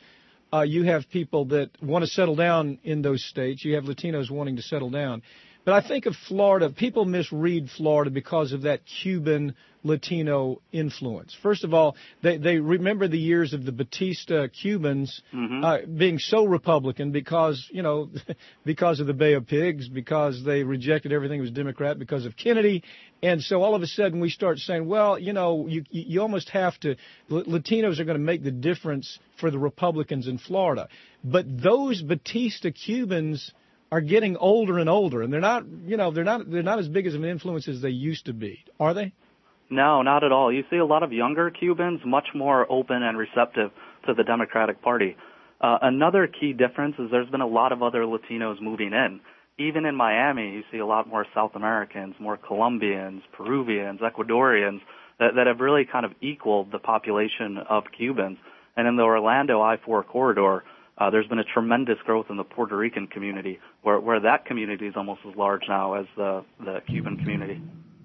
Uh, you have people that want to settle down in those states. You have Latinos wanting to settle down. But I think of Florida, people misread Florida because of that Cuban Latino influence. First of all, they, they remember the years of the Batista Cubans Mm-hmm. uh, being so Republican because, you know, because of the Bay of Pigs, because they rejected everything that was Democrat, because of Kennedy. And so all of a sudden we start saying, well, you know, you, you almost have to, Latinos are going to make the difference for the Republicans in Florida. But those Batista Cubans are getting older and older, and they're not, you know, they're not, they're not as big as an influence as they used to be, are they? No, not at all. You see a lot of younger Cubans much more open and receptive to the Democratic Party. Uh, another key difference is there's been a lot of other Latinos moving in. Even in Miami, you see a lot more South Americans, more Colombians, Peruvians, Ecuadorians that, that have really kind of equaled the population of Cubans. And in the Orlando I four corridor, Uh, there's been a tremendous growth in the Puerto Rican community, where, where that community is almost as large now as the, the Cuban community.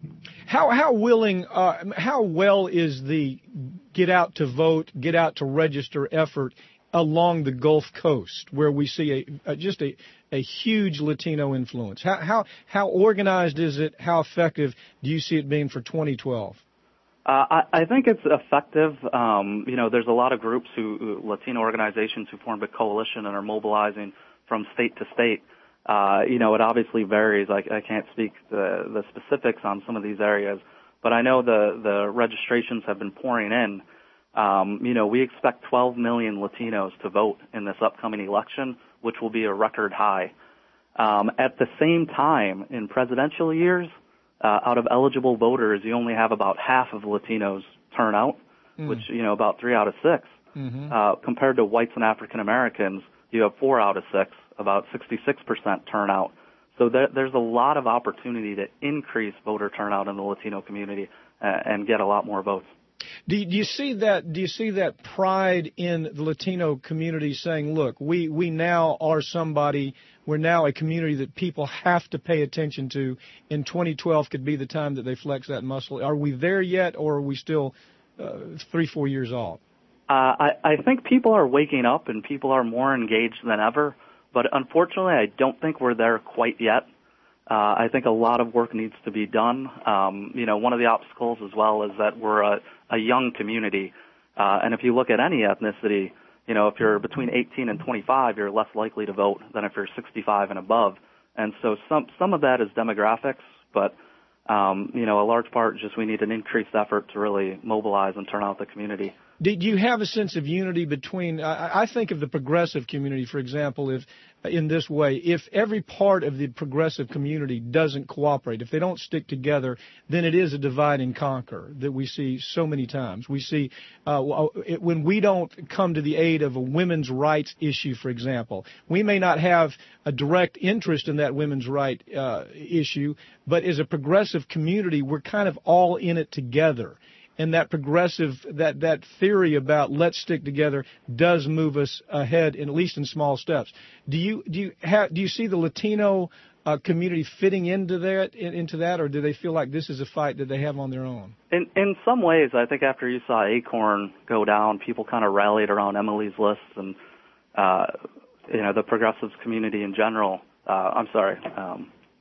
How how willing, uh, how well is the get out to vote, get out to register effort along the Gulf Coast, where we see a, a just a, a huge Latino influence? How how how organized is it? How effective do you see it being for twenty twelve? Uh, I, I think it's effective. Um, you know, there's a lot of groups who, Latino organizations who formed a coalition and are mobilizing from state to state. Uh, you know, it obviously varies. I, I can't speak the, the specifics on some of these areas, but I know the, the registrations have been pouring in. Um, you know, we expect twelve million Latinos to vote in this upcoming election, which will be a record high. Um, at the same time, in presidential years, Uh, out of eligible voters, you only have about half of Latinos turn out, mm. which, you know, about three out of six. Mm-hmm. Uh, compared to whites and African Americans, you have four out of six, about sixty-six percent turnout. So there, there's a lot of opportunity to increase voter turnout in the Latino community uh, and get a lot more votes. Do you, do you see that? Do you see that pride in the Latino community saying, "Look, we we now are somebody. We're now a community that people have to pay attention to. In twenty twelve could be the time that they flex that muscle." Are we there yet, or are we still uh, three, four years off? Uh, I, I think people are waking up and people are more engaged than ever. But unfortunately, I don't think we're there quite yet. Uh, I think a lot of work needs to be done. Um, you know, one of the obstacles as well is that we're a, a young community. Uh, and if you look at any ethnicity, you know, if you're between eighteen and twenty-five, you're less likely to vote than if you're sixty-five and above. And so some, some of that is demographics, but, um, you know, a large part is just we need an increased effort to really mobilize and turn out the community. Do you have a sense of unity between, I, I think of the progressive community, for example, if in this way, if every part of the progressive community doesn't cooperate, if they don't stick together, then it is a divide and conquer that we see so many times. We see uh, it, when we don't come to the aid of a women's rights issue, for example, we may not have a direct interest in that women's right uh, issue, but as a progressive community, we're kind of all in it together. And that progressive, that, that theory about let's stick together does move us ahead, in, at least in small steps. Do you do you have do you see the Latino uh, community fitting into that in, into that, or do they feel like this is a fight that they have on their own? In in some ways, I think after you saw Acorn go down, people kind of rallied around Emily's List and uh, you know the progressives community in general. Uh, I'm sorry. Um,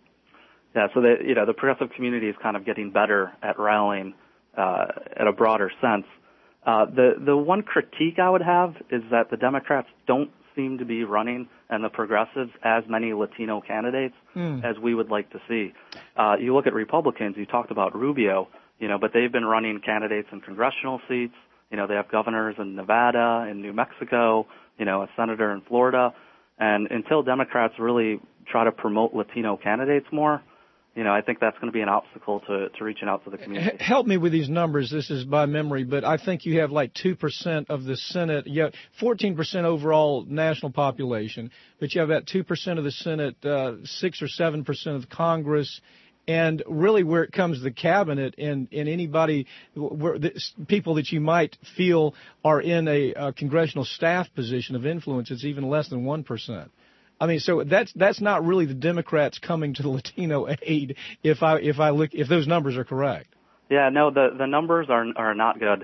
yeah, so they, you know the progressive community is kind of getting better at rallying. Uh, at a broader sense. Uh, the, the one critique I would have is that the Democrats don't seem to be running, and the progressives, as many Latino candidates mm. as we would like to see. Uh, you look at Republicans, you talked about Rubio, you know, but they've been running candidates in congressional seats. You know, they have governors in Nevada, in New Mexico, you know, a senator in Florida. And until Democrats really try to promote Latino candidates more, you know, I think that's going to be an obstacle to, to reaching out to the community. Help me with these numbers. This is by memory, but I think you have like two percent of the Senate. You have fourteen percent overall national population, but you have about two percent of the Senate, uh, six or seven percent of Congress, and really where it comes to the cabinet and, and anybody, where the, people that you might feel are in a, a congressional staff position of influence, it's even less than one percent. I mean, so that's that's not really the Democrats coming to the Latino aid. If I if I look if those numbers are correct. Yeah, no, the the numbers are are not good.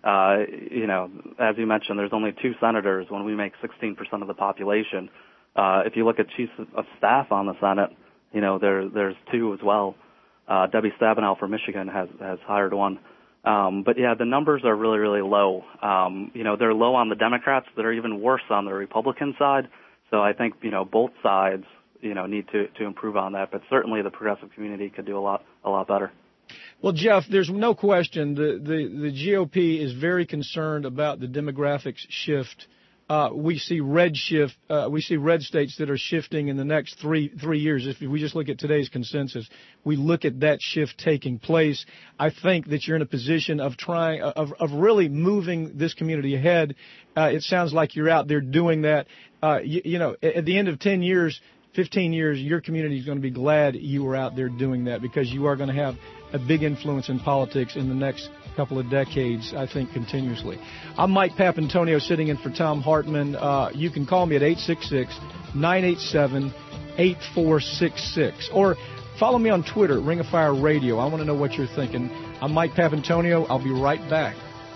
uh, you know, as you mentioned, there's only two senators when we make sixteen percent of the population. Uh, if you look at chiefs of staff on the Senate, you know, there, there's two as well. Uh, Debbie Stabenow from Michigan has, has hired one. Um, but yeah, the numbers are really, really low. Um, you know, they're low on the Democrats. They're even worse on the Republican side. So I think, you know, both sides, you know, need to, to improve on that. But certainly the progressive community could do a lot, a lot better. Well, Jeff, there's no question the, the, the G O P is very concerned about the demographics shift. Uh, we see red shift. Uh, we see red states that are shifting in the next three three years. If we just look at today's consensus, we look at that shift taking place. I think that you're in a position of trying of of really moving this community ahead. Uh, it sounds like you're out there doing that. Uh, you, you know, at the end of ten years, fifteen years, your community is going to be glad you were out there doing that, because you are going to have a big influence in politics in the next couple of decades, I think, continuously. I'm Mike Papantonio, sitting in for Tom Hartman. Uh, you can call me at eight six six, nine eight seven, eight four six six, or follow me on Twitter, Ring of Fire Radio. I want to know what you're thinking. I'm Mike Papantonio. I'll be right back.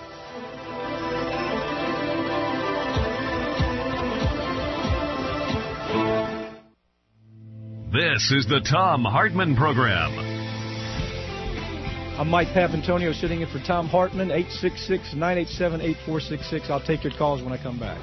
This is the Tom Hartman Program. I'm Mike Papantonio, sitting in for Tom Hartman, eight six six, nine eight seven, eight four six six. I'll take your calls when I come back.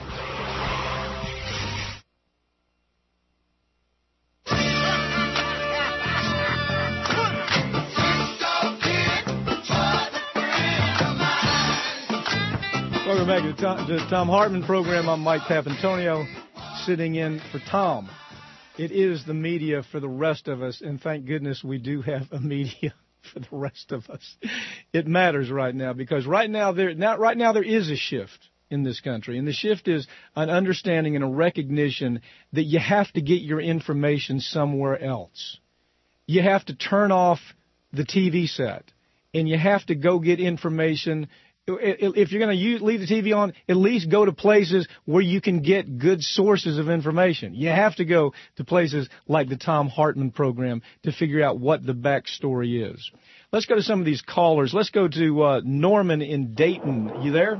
Welcome back to the Tom, to the Tom Hartman Program. I'm Mike Papantonio, sitting in for Tom. It is the media for the rest of us, and thank goodness we do have a media for the rest of us. It matters right now, because right now there now right now there is a shift in this country, and the shift is an understanding and a recognition that you have to get your information somewhere else. You have to turn off the T V set, and you have to go get information. If you're going to leave the T V on, at least go to places where you can get good sources of information. You have to go to places like the Tom Hartman Program to figure out what the backstory is. Let's go to some of these callers. Let's go to uh, Norman in Dayton. You there?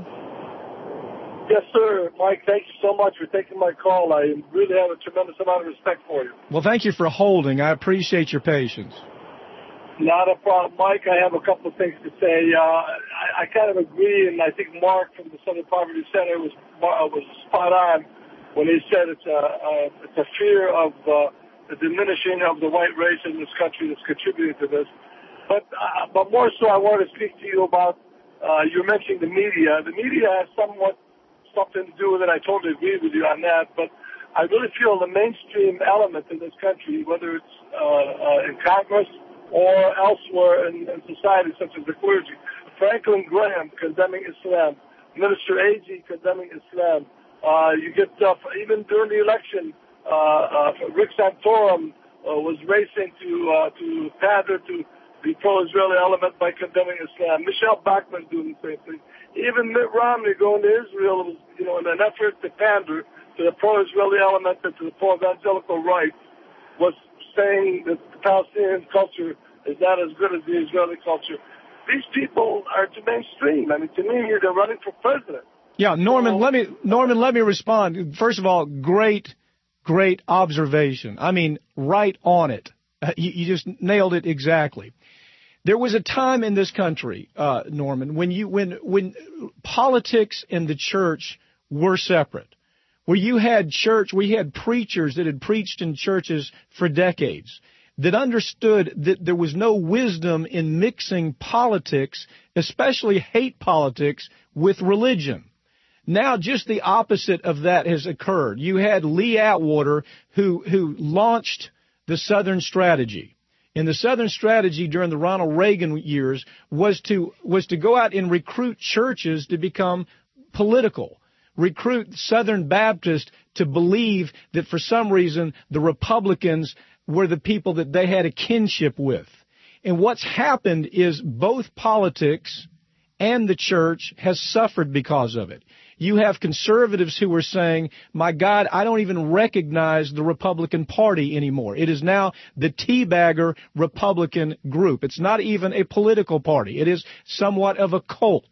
Yes, sir. Mike, thank you so much for taking my call. I really have a tremendous amount of respect for you. Well, thank you for holding. I appreciate your patience. Not a problem, Mike. I have a couple of things to say. Uh, I, I kind of agree, and I think Mark from the Southern Poverty Center was uh, was spot on when he said it's a, a it's a fear of uh, the diminishing of the white race in this country that's contributing to this. But uh, but more so, I want to speak to you about uh, you mentioning the media. The media has somewhat something to do with it. I totally agree with you on that. But I really feel the mainstream element in this country, whether it's uh, uh, in Congress or elsewhere in, in society, such as the clergy. Franklin Graham condemning Islam, Minister Agee condemning Islam. Uh, you get stuff, even during the election, uh, uh, Rick Santorum uh, was racing to uh, to pander to the pro-Israeli element by condemning Islam. Michelle Bachmann doing the same thing. Even Mitt Romney going to Israel, was, you know, in an effort to pander to the pro-Israeli element and to the pro-evangelical right, was saying that the Palestinian culture is not as good as the Israeli culture. These people are to mainstream. I mean, to me, they're running for president. Yeah, Norman, so, let me Norman, let me respond. First of all, great, great observation. I mean, right on it. Uh, you, you just nailed it exactly. There was a time in this country, uh, Norman, when you when when politics and the church were separate, where you had church, we had preachers that had preached in churches for decades, that understood that there was no wisdom in mixing politics, especially hate politics, with religion. Now just the opposite of that has occurred. You had Lee Atwater who who launched the Southern Strategy. And the Southern Strategy during the Ronald Reagan years was to was to go out and recruit churches to become political, recruit Southern Baptists to believe that for some reason the Republicans were the people that they had a kinship with. And what's happened is both politics and the church has suffered because of it. You have conservatives who are saying, my God, I don't even recognize the Republican Party anymore. It is now the teabagger Republican group. It's not even a political party. It is somewhat of a cult.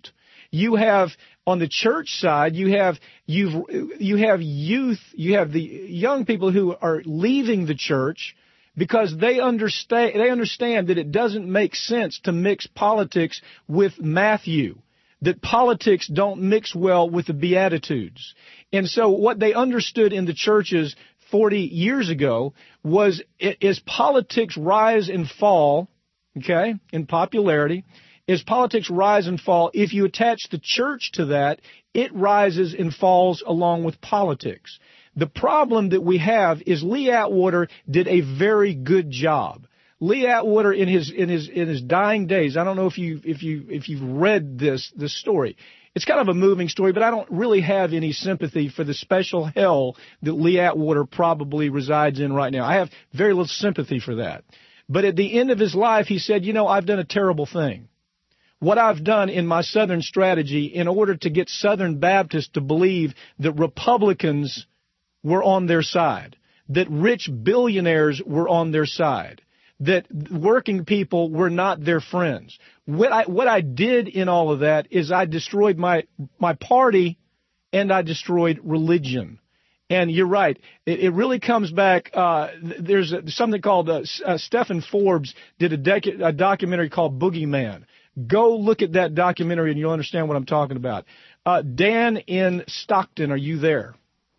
You have on the church side, you have you've you have youth, you have the young people who are leaving the church because they understand they understand that it doesn't make sense to mix politics with Matthew, that politics don't mix well with the Beatitudes. And so what they understood in the churches forty years ago was as politics rise and fall, okay, in popularity, as politics rise and fall, if you attach the church to that, it rises and falls along with politics. The problem that we have is Lee Atwater did a very good job. Lee Atwater in his in his in his dying days, I don't know if you if you if you've read this this story. It's kind of a moving story, but I don't really have any sympathy for the special hell that Lee Atwater probably resides in right now. I have very little sympathy for that. But at the end of his life, he said, you know, I've done a terrible thing. What I've done in my Southern strategy in order to get Southern Baptists to believe that Republicans were on their side, that rich billionaires were on their side, that working people were not their friends. What I, what I did in all of that is I destroyed my, my party and I destroyed religion. And you're right. It, it really comes back. Uh, there's a, something called, uh, uh, Stephen Forbes did a, dec- a documentary called Boogeyman. Go look at that documentary and you'll understand what I'm talking about. Uh, Dan in Stockton, are you there?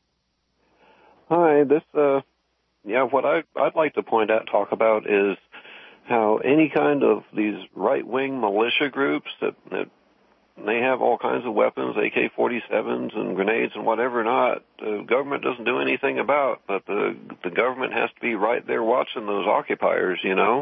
Hi, this, uh, yeah, what I, I'd like to point out, talk about is how any kind of these right-wing militia groups that, that they have all kinds of weapons, A K forty-sevens and grenades and whatever not, the government doesn't do anything about, but the, the government has to be right there watching those occupiers, you know?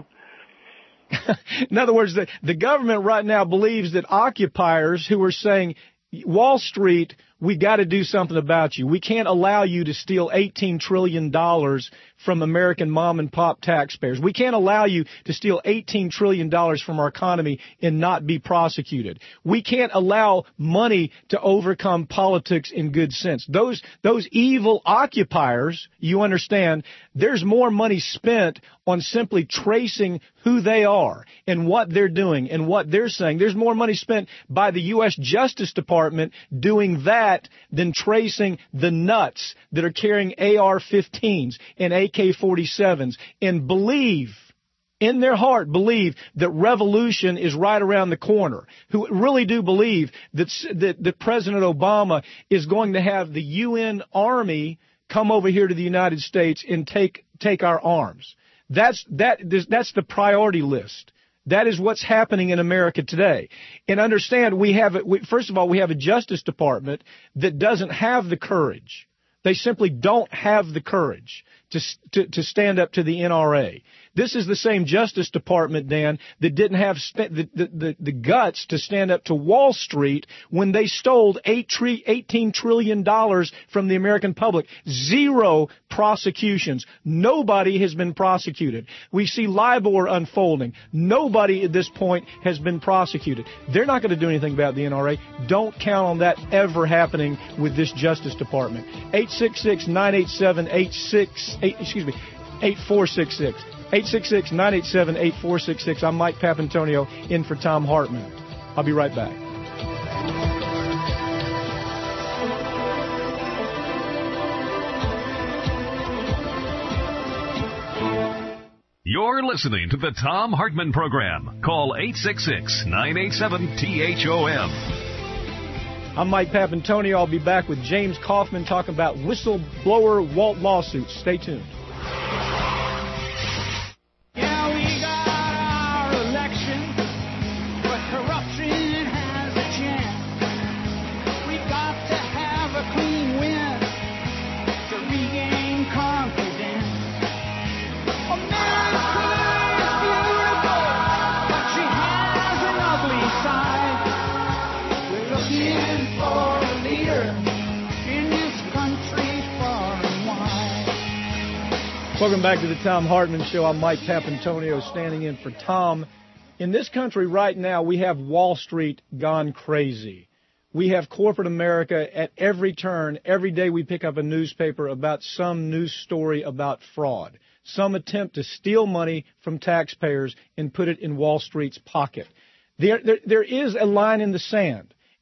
In other words, the, the government right now believes that occupiers who are saying, Wall Street, we got to do something about you. We can't allow you to steal eighteen trillion dollars from American mom and pop taxpayers. We can't allow you to steal eighteen trillion dollars from our economy and not be prosecuted. We can't allow money to overcome politics in good sense. Those, those evil occupiers, you understand, there's more money spent on simply tracing who they are and what they're doing and what they're saying. There's more money spent by the U S Justice Department doing that than tracing the nuts that are carrying A R fifteens and A K forty-sevens and believe, in their heart, believe that revolution is right around the corner, who really do believe that, that, that President Obama is going to have the U N Army come over here to the United States and take, take our arms. That's, that, that's the priority list. That is what's happening in America today. And understand, we have, we, first of all, we have a Justice Department that doesn't have the courage. They simply don't have the courage to, to, to stand up to the N R A. This is the same Justice Department, Dan, that didn't have st- the, the, the, the guts to stand up to Wall Street when they stole eighteen trillion dollars from the American public. Zero prosecutions. Nobody has been prosecuted. We see LIBOR unfolding. Nobody at this point has been prosecuted. They're not going to do anything about the N R A. Don't count on that ever happening with this Justice Department. eight six six, nine eight seven, eight six eight, excuse me, eight four six six. eight six six, nine eight seven, eight four six six. I'm Mike Papantonio in for Tom Hartman. I'll be right back. You're listening to the Tom Hartman Program. Call eight six six, nine eight seven, T H O M. I'm Mike Papantonio. I'll be back with James Kaufman talking about whistleblower Walt lawsuits. Stay tuned. Welcome back to the Tom Hartman Show. I'm Mike Papantonio standing in for Tom. In this country right now, we have Wall Street gone crazy. We have corporate America at every turn. Every day we pick up a newspaper about some news story about fraud, some attempt to steal money from taxpayers and put it in Wall Street's pocket. There, there, there is a line in the sand.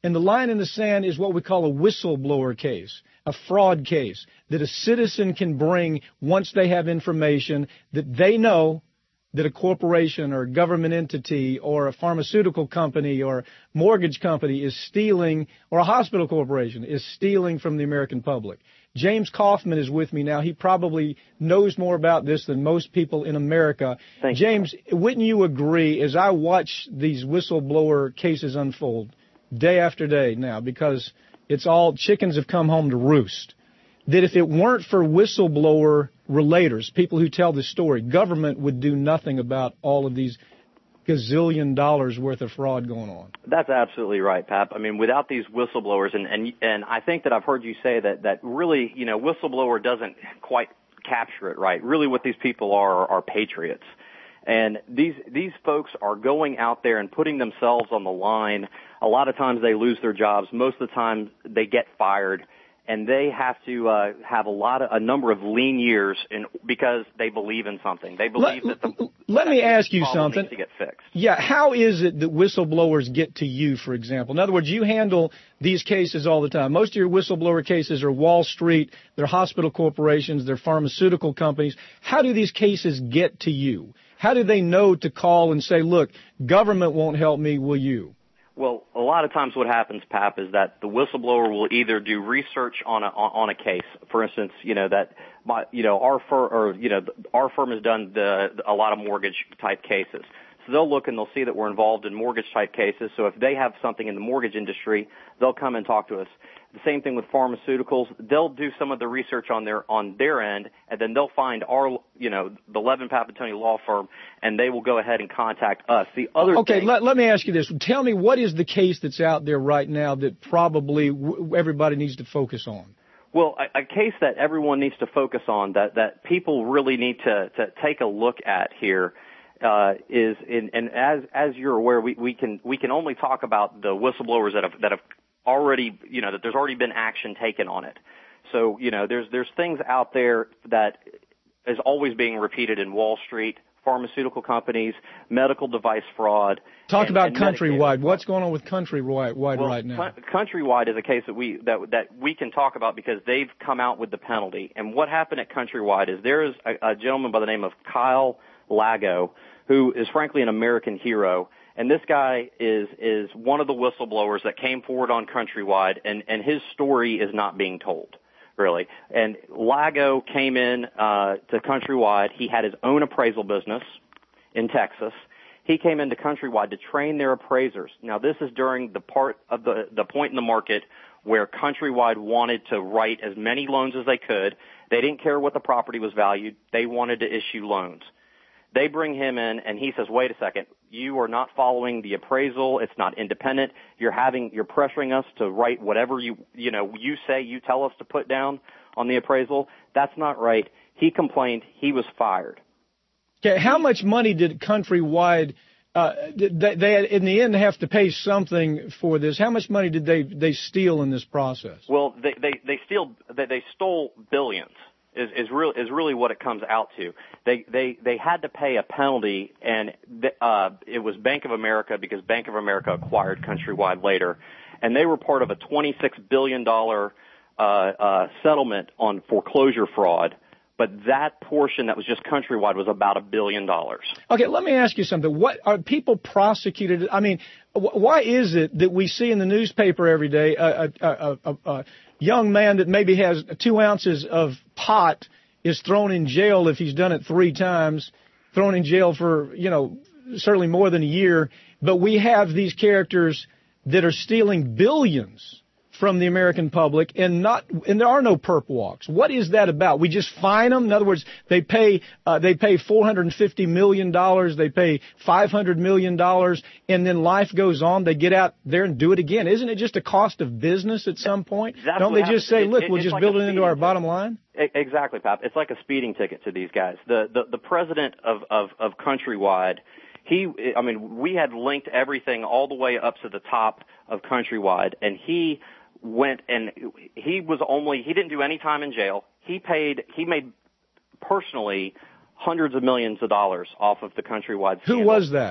And the line in the sand is what we call a whistleblower case, a fraud case that a citizen can bring once they have information that they know that a corporation or a government entity or a pharmaceutical company or a mortgage company is stealing, or a hospital corporation is stealing from the American public. James Kaufman is with me now. He probably knows more about this than most people in America. Thank James, you. Wouldn't you agree, as I watch these whistleblower cases unfold day after day now, because it's all chickens have come home to roost, that if it weren't for whistleblower relators, people who tell the story, government would do nothing about all of these gazillion dollars worth of fraud going on? That's absolutely right, Pap. I mean, without these whistleblowers, and, and, and I think that I've heard you say that, that really, you know, whistleblower doesn't quite capture it right. Really what these people are are patriots. And these these folks are going out there and putting themselves on the line. A lot of times they lose their jobs. Most of the time they get fired. And they have to uh, have a lot of a number of lean years in, because they believe in something. They believe let, that the let that me ask you problem something. needs to get fixed. Yeah, how is it that whistleblowers get to you, for example? In other words, you handle these cases all the time. Most of your whistleblower cases are Wall Street, they're hospital corporations, they're pharmaceutical companies. How do these cases get to you? How do they know to call and say, look, government won't help me, will you? Well, a lot of times what happens, Pap, is that the whistleblower will either do research on a on a case. For instance, you know that my, you know our firm or you know our firm has done the, a lot of mortgage type cases. So they'll look and they'll see that we're involved in mortgage type cases. So if they have something in the mortgage industry, they'll come and talk to us. The same thing with pharmaceuticals. They'll do some of the research on their on their end, and then they'll find our, you know, the Levin Papantoni law firm, and they will go ahead and contact us. The other okay, thing, let, let me ask you this. Tell me, what is the case that's out there right now that probably w- everybody needs to focus on? Well, a, a case that everyone needs to focus on, that, that people really need to, to take a look at here, uh, is, in, and as as you're aware, we, we can we can only talk about the whistleblowers that have that have already, you know, that there's already been action taken on it. So, you know, there's there's things out there that is always being repeated in Wall Street, pharmaceutical companies, medical device fraud. Talk and, about and Countrywide. What's going on with Countrywide well, right now? Countrywide is a case that we that that we can talk about because they've come out with the penalty. And what happened at Countrywide is there is a, a gentleman by the name of Kyle Lago, who is frankly an American hero. And this guy is is one of the whistleblowers that came forward on Countrywide, and, and his story is not being told, really. And Lago came in uh, to Countrywide. He had his own appraisal business in Texas. He came into Countrywide to train their appraisers. Now, this is during the part of the the point in the market where Countrywide wanted to write as many loans as they could. They didn't care what the property was valued. They wanted to issue loans. They bring him in, and he says, wait a second, you are not following the appraisal. It's not independent. You're having, you're pressuring us to write whatever you, you know, you say, you tell us to put down on the appraisal. That's not right. He complained. He was fired. Okay, how much money did Countrywide, uh, did they, they in the end have to pay something for this? How much money did they, they steal in this process? Well, they, they, they steal, they, they stole billions. Is is real is really what it comes out to. They they they had to pay a penalty, and th- uh, it was Bank of America because Bank of America acquired Countrywide later, and they were part of a twenty-six billion dollar uh, uh, settlement on foreclosure fraud. But that portion that was just Countrywide was about a billion dollars. Okay, let me ask you something. What are people prosecuted? I mean, wh- why is it that we see in the newspaper every day a, a, a, a, a young man that maybe has two ounces of pot is thrown in jail if he's done it three times, thrown in jail for, you know, certainly more than a year, but we have these characters that are stealing billions from the American public, and not, and there are no perp walks. What is that about? We just fine them. In other words, they pay, uh, they pay four hundred fifty million dollars, they pay five hundred million dollars, and then life goes on. They get out there and do it again. Isn't it just a cost of business at some point? That's Don't they happens. just say, It- look, it- we'll it's just like build a it into speeding our ticket. bottom line? E- Exactly, Pap. It's like a speeding ticket to these guys. The the, the president of, of, of Countrywide, he, I mean, we had linked everything all the way up to the top of Countrywide, and he went and he was only, he didn't do any time in jail. He paid, he made personally hundreds of millions of dollars off of the Countrywide scandal. Who was that?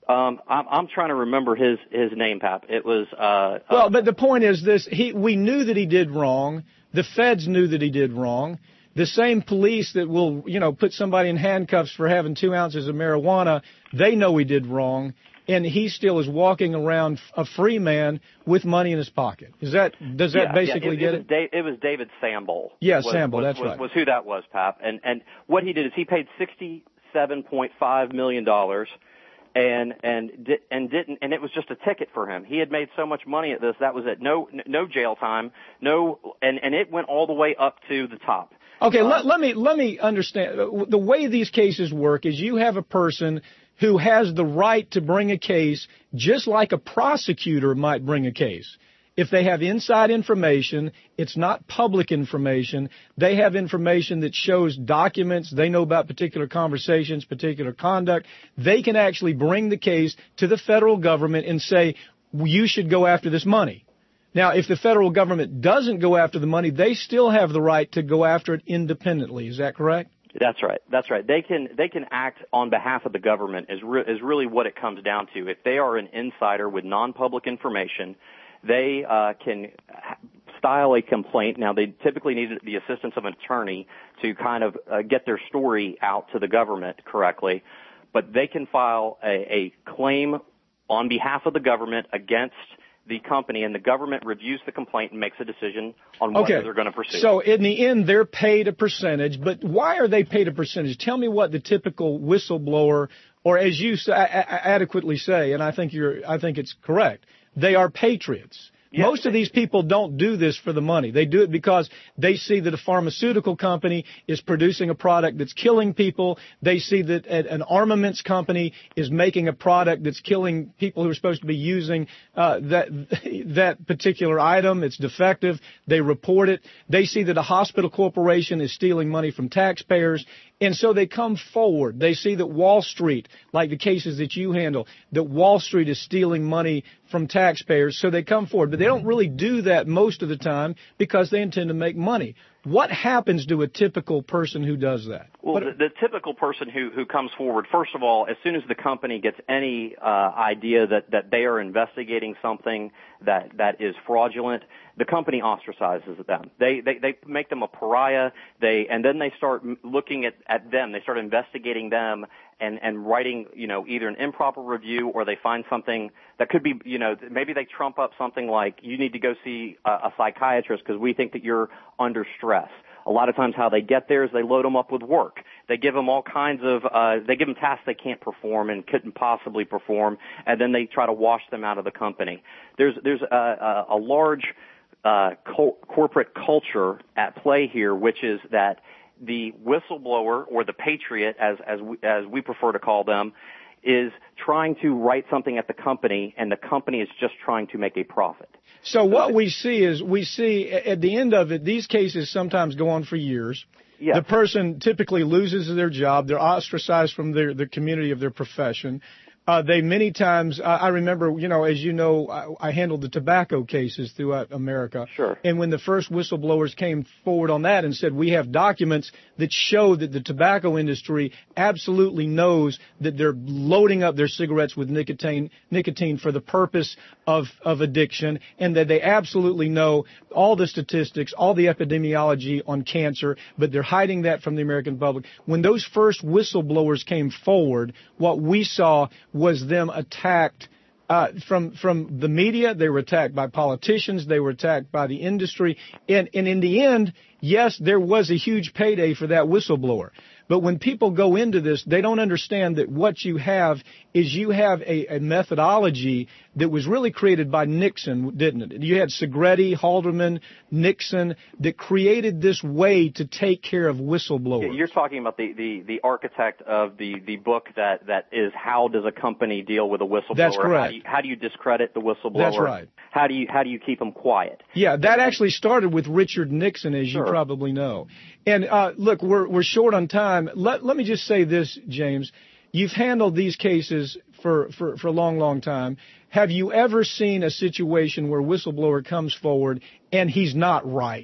Um, I'm, I'm trying to remember his, his name, Pap. It was, uh, Well, uh, but the point is this, he, we knew that he did wrong. The feds knew that he did wrong. The same police that will, you know, put somebody in handcuffs for having two ounces of marijuana, they know he did wrong. And he still is walking around a free man with money in his pocket. Is that, does that yeah, basically yeah, it, get it? it? Was Dave, it was David Samble. Yeah, was, Samble, was, that's was, right. Was who that was, Pap. And, and what he did is he paid sixty-seven point five million dollars. And and di- and didn't and it was just a ticket for him. He had made so much money at this, that was it. No no jail time, no and and it went all the way up to the top. Okay, uh, let, let me let me understand. The way these cases work is you have a person who has the right to bring a case just like a prosecutor might bring a case. If they have inside information, it's not public information. They have information that shows documents. They know about particular conversations, particular conduct. They can actually bring the case to the federal government and say, you should go after this money. Now, if the federal government doesn't go after the money, they still have the right to go after it independently. Is that correct? That's right. That's right. They can they can act on behalf of the government is re- is really what it comes down to. If they are an insider with non-public information, they uh, can style a complaint. Now, they typically need the assistance of an attorney to kind of uh, get their story out to the government correctly, but they can file a, a claim on behalf of the government against the company, and the government reviews the complaint and makes a decision on whether okay. they're going to pursue. So in the end, they're paid a percentage, but why are they paid a percentage? Tell me what the typical whistleblower, or as you say, adequately say, and I think you're, I think it's correct, they are patriots. Yes. Most of these people don't do this for the money. They do it because they see that a pharmaceutical company is producing a product that's killing people. They see that an armaments company is making a product that's killing people who are supposed to be using uh, that that particular item. It's defective. They report it. They see that a hospital corporation is stealing money from taxpayers. And so they come forward. They see that Wall Street, like the cases that you handle, that Wall Street is stealing money from taxpayers. So they come forward. But they don't really do that most of the time because they intend to make money. What happens to a typical person who does that? Well, the, the typical person who, who comes forward, first of all, as soon as the company gets any uh, idea that, that they are investigating something that, that is fraudulent, the company ostracizes them. They, they, they make them a pariah, they, and then they start looking at, at them. They start investigating them and, and writing, you know, either an improper review or they find something that could be, you know, maybe they trump up something like, you need to go see a, a psychiatrist because we think that you're under stress. A lot of times how they get there is they load them up with work. They give them all kinds of, uh, they give them tasks they can't perform and couldn't possibly perform, and then they try to wash them out of the company. There's, there's a, a, a large, uh, co- corporate culture at play here, which is that the whistleblower or the patriot, as, as we, as we prefer to call them, is trying to write something at the company, and the company is just trying to make a profit. So what we see is we see at the end of it, these cases sometimes go on for years. Yes. The person typically loses their job. They're ostracized from their, the community of their profession. Uh, they many times, I, I remember, you know, as you know, I, I handled the tobacco cases throughout America. Sure. And when the first whistleblowers came forward on that and said, we have documents that show that the tobacco industry absolutely knows that they're loading up their cigarettes with nicotine, nicotine for the purpose of, of addiction, and that they absolutely know all the statistics, all the epidemiology on cancer, but they're hiding that from the American public. When those first whistleblowers came forward, what we saw was them attacked uh, from from the media. They were attacked by politicians. They were attacked by the industry. And, and in the end, yes, there was a huge payday for that whistleblower. But when people go into this, they don't understand that what you have is you have a, a methodology that was really created by Nixon, didn't it? You had Segretti, Haldeman, Nixon that created this way to take care of whistleblowers. You're talking about the, the, the architect of the, the book that, that is how does a company deal with a whistleblower? That's correct. How do you, how do you discredit the whistleblower? That's right. How do you how do you keep them quiet? Yeah, that actually started with Richard Nixon, as Sure. you probably know. And uh, look, we're we're short on time. Let let me just say this, James. You've handled these cases for, for, for a long, long time. Have you ever seen a situation where a whistleblower comes forward and he's not right?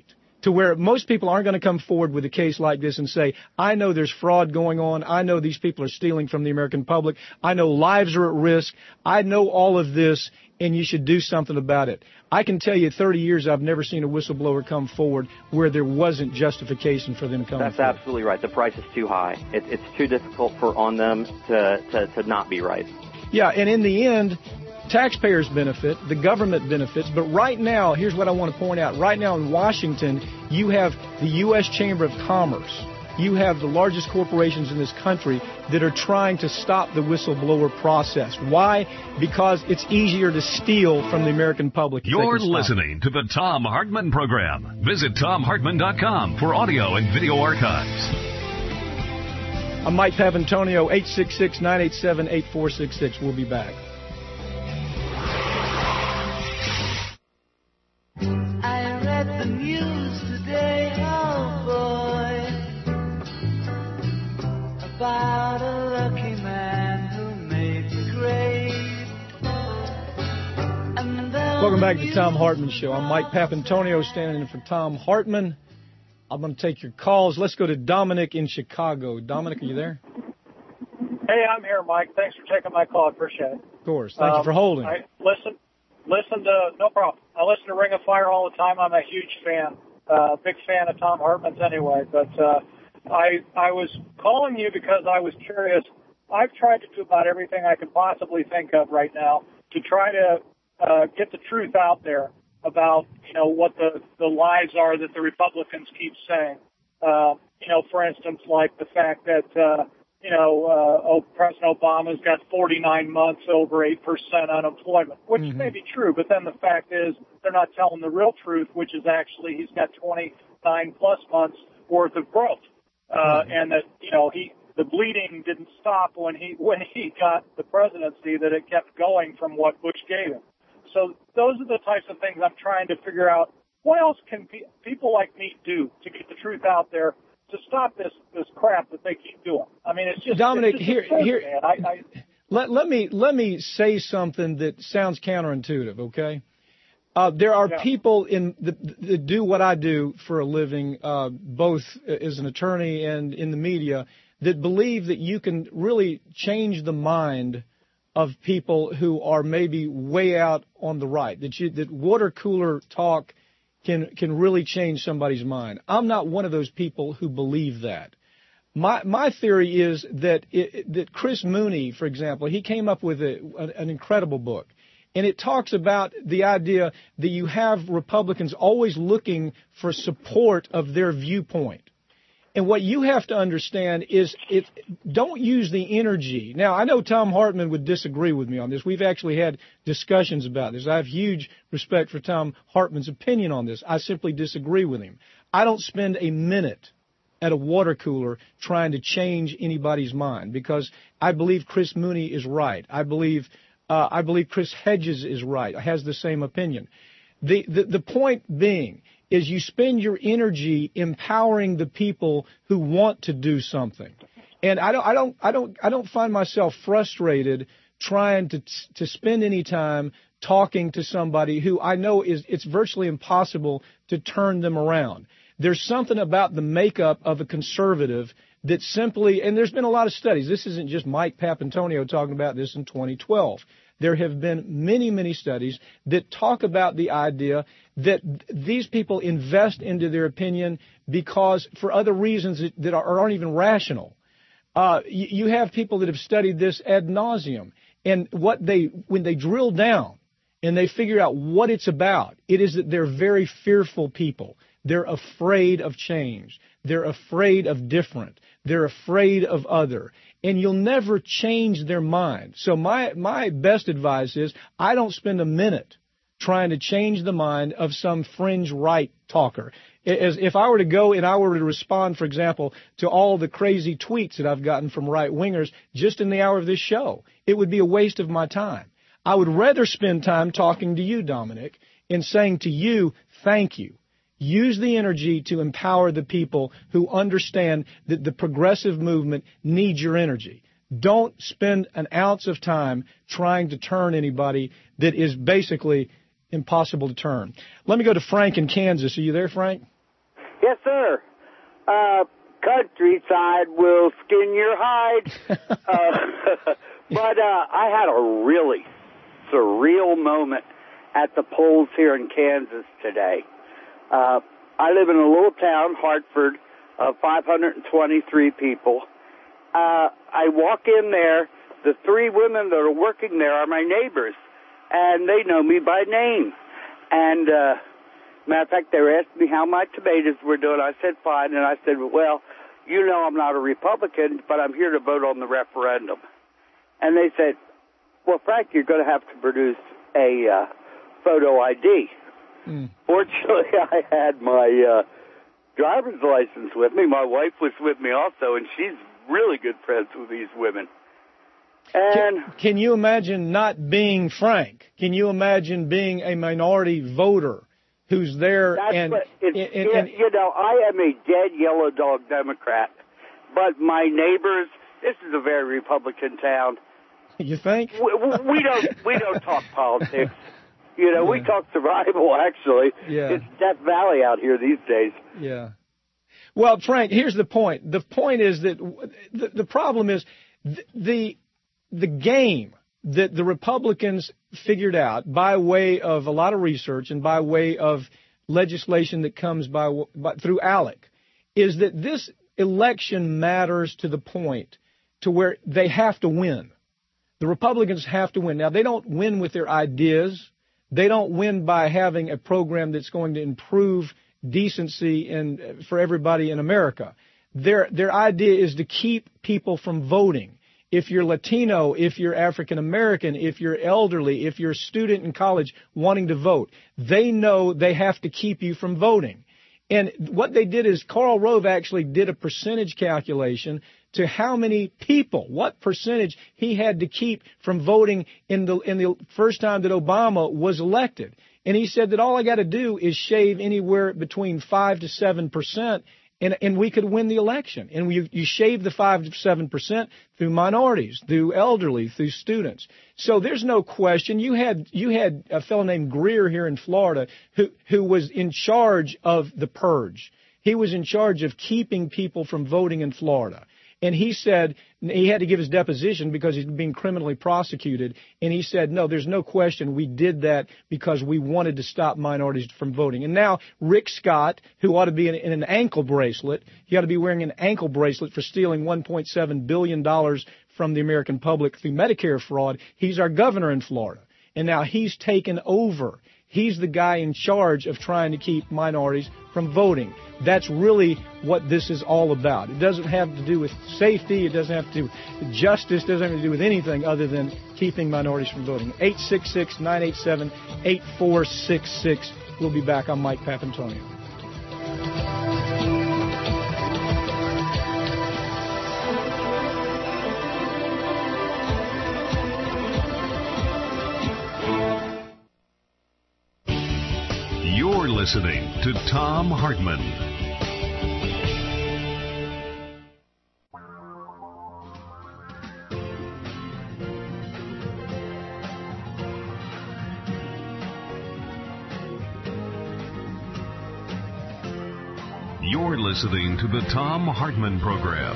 to where most people aren't going to come forward with a case like this and say, I know there's fraud going on. I know these people are stealing from the American public. I know lives are at risk. I know all of this, and you should do something about it. I can tell you thirty years I've never seen a whistleblower come forward where there wasn't justification for them coming That's forward. absolutely right. The price is too high. It, it's too difficult for on them to, to, to not be right. Yeah, and in the end, taxpayers benefit, the government benefits, but right now, here's what I want to point out. Right now in Washington, you have the U S Chamber of Commerce. You have the largest corporations in this country that are trying to stop the whistleblower process. Why? Because it's easier to steal from the American public. You're listening to the Thom Hartmann Program. Visit Thom Hartmann dot com for audio and video archives. I'm Mike Papantonio, eight six six, nine eight seven, eight four six six. We'll be back. I read the news today, oh boy, about a lucky man who made the grade. And Welcome back to the Thom Hartmann Show. I'm Mike Papantonio, standing in for Thom Hartmann. I'm going to take your calls. Let's go to Dominic in Chicago. Dominic, are you there? Hey, I'm here, Mike. Thanks for taking my call. I appreciate it. Of course. Thank um, you for holding. I listen, listen to, no problem. I listen to Ring of Fire all the time. I'm a huge fan, uh, big fan of Thom Hartmann's anyway. But uh, I I was calling you because I was curious. I've tried to do about everything I can possibly think of right now to try to uh, get the truth out there about, you know, what the, the lies are that the Republicans keep saying. Uh, you know, for instance, like the fact that, uh, you know, uh, oh, President Obama's got forty-nine months over eight percent unemployment, which Mm-hmm. may be true, but then the fact is they're not telling the real truth, which is actually he's got twenty-nine plus months worth of growth. Uh, and that, you know, he, the bleeding didn't stop when he, when he got the presidency, that it kept going from what Bush gave him. So those are the types of things I'm trying to figure out. What else can pe- people like me do to get the truth out there to stop this, this crap that they keep doing? I mean, it's just Dominic, it's just here, absurd, here. man. I, I, Let, let me let me say something that sounds counterintuitive. Okay, uh, there are Yeah. people in the, that do what I do for a living, uh, both as an attorney and in the media, that believe that you can really change the mind of people who are maybe way out on the right. That you that water cooler talk can can really change somebody's mind. I'm not one of those people who believe that. My my theory is that it, that Chris Mooney, for example, he came up with a, an incredible book, and it talks about the idea that you have Republicans always looking for support of their viewpoint. And what you have to understand is it, don't use the energy. Now, I know Thom Hartmann would disagree with me on this. We've actually had discussions about this. I have huge respect for Thom Hartmann's opinion on this. I simply disagree with him. I don't spend a minute at a water cooler trying to change anybody's mind, because I believe Chris Mooney is right. I believe uh, I believe Chris Hedges is right. Has the same opinion. The, the the point being is you spend your energy empowering the people who want to do something. And I don't I don't I don't I don't find myself frustrated trying to to spend any time talking to somebody who I know is it's virtually impossible to turn them around. There's something about the makeup of a conservative that simply, and there's been a lot of studies. This isn't just Mike Papantonio talking about this in twenty twelve. There have been many, many studies that talk about the idea that these people invest into their opinion because for other reasons that, that aren't even rational. Uh, you, you have people that have studied this ad nauseum, and what they, when they drill down and they figure out what it's about, it is that they're very fearful people. They're afraid of change. They're afraid of different. They're afraid of other. And you'll never change their mind. So my, my best advice is I don't spend a minute trying to change the mind of some fringe right talker. As if I were to go and I were to respond, for example, to all the crazy tweets that I've gotten from right-wingers just in the hour of this show, it would be a waste of my time. I would rather spend time talking to you, Dominic, and saying to you, thank you. Use the energy to empower the people who understand that the progressive movement needs your energy. Don't spend an ounce of time trying to turn anybody that is basically impossible to turn. Let me go to Frank in Kansas. Are you there, Frank? Yes, sir. Uh, countryside will skin your hide. uh, but uh, I had a really surreal moment at the polls here in Kansas today. Uh, I live in a little town, Hartford, of five hundred twenty-three people. Uh, I walk in there. The three women that are working there are my neighbors, and they know me by name. And, uh, matter of fact, they were asking me how my tomatoes were doing. I said, fine. And I said, well, you know I'm not a Republican, but I'm here to vote on the referendum. And they said, well, Frank, you're going to have to produce a uh, photo I D. Mm. Fortunately, I had my uh, driver's license with me. My wife was with me also, and she's really good friends with these women. And can, can you imagine not being Frank? Can you imagine being a minority voter who's there? That's and, what it's, and, and, you know, I am a dead yellow dog Democrat, but my neighbors, this is a very Republican town. You think? We, we don't we don't talk politics. You know, yeah. we talk survival, actually. Yeah. It's Death Valley out here these days. Yeah. Well, Frank, here's the point. The point is that the, the problem is the, the the game that the Republicans figured out by way of a lot of research and by way of legislation that comes by, by through ALEC is that this election matters to the point to where they have to win. The Republicans have to win. Now, they don't win with their ideas. They don't win by having a program that's going to improve decency in, for everybody in America. Their, their idea is to keep people from voting. If you're Latino, if you're African American, if you're elderly, if you're a student in college wanting to vote, they know they have to keep you from voting. And what they did is Karl Rove actually did a percentage calculation to how many people, what percentage he had to keep from voting in the in the first time that Obama was elected. And he said that all I got to do is shave anywhere between five to seven percent, and and we could win the election. And you you shave the five to seven percent through minorities, through elderly, through students. So there's no question. You had you had a fellow named Greer here in Florida who who was in charge of the purge. He was in charge of keeping people from voting in Florida. And he said he had to give his deposition because he's being criminally prosecuted. And he said, no, there's no question we did that because we wanted to stop minorities from voting. And now Rick Scott, who ought to be in, in an ankle bracelet, he ought to be wearing an ankle bracelet for stealing one point seven billion dollars from the American public through Medicare fraud. He's our governor in Florida. And now he's taken over. He's the guy in charge of trying to keep minorities from voting. That's really what this is all about. It doesn't have to do with safety. It doesn't have to do with justice. It doesn't have to do with anything other than keeping minorities from voting. eight six six, nine eight seven, eight four six six. We'll be back. I'm Mike Papantonio. You're listening to Thom Hartmann. You're listening to the Thom Hartmann Program.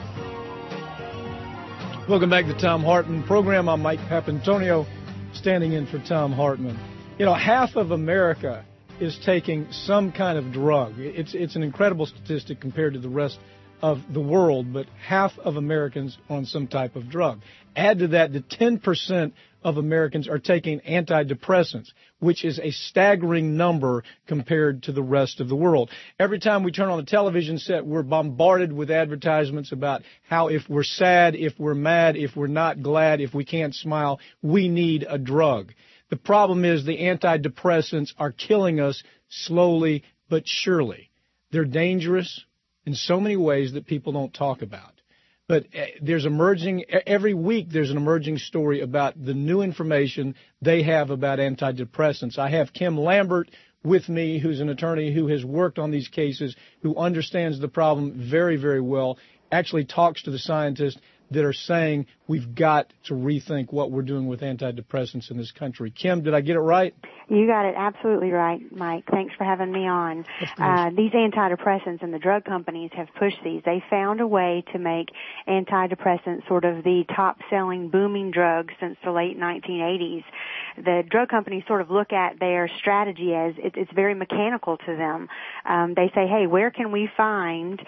Welcome back to the Thom Hartmann Program. I'm Mike Papantonio, standing in for Thom Hartmann. You know, half of America is taking some kind of drug. It's it's an incredible statistic compared to the rest of the world, but half of Americans on some type of drug. Add to that the ten percent of Americans are taking antidepressants, which is a staggering number compared to the rest of the world. Every time we turn on a television set, we're bombarded with advertisements about how if we're sad, if we're mad, if we're not glad, if we can't smile, we need a drug. The problem is the antidepressants are killing us slowly but surely. They're dangerous in so many ways that people don't talk about. But there's emerging, every week there's an emerging story about the new information they have about antidepressants. I have Kim Lambert with me, who's an attorney who has worked on these cases, who understands the problem very, very well, actually talks to the scientists. that are saying we've got to rethink what we're doing with antidepressants in this country. Kim, did I get it right? You got it absolutely right, Mike. Thanks for having me on. Uh, these antidepressants and the drug companies have pushed these. They found a way to make antidepressants sort of the top-selling, booming drug since the late nineteen eighties. The drug companies sort of look at their strategy as it, it's very mechanical to them. Um, they say, hey, where can we find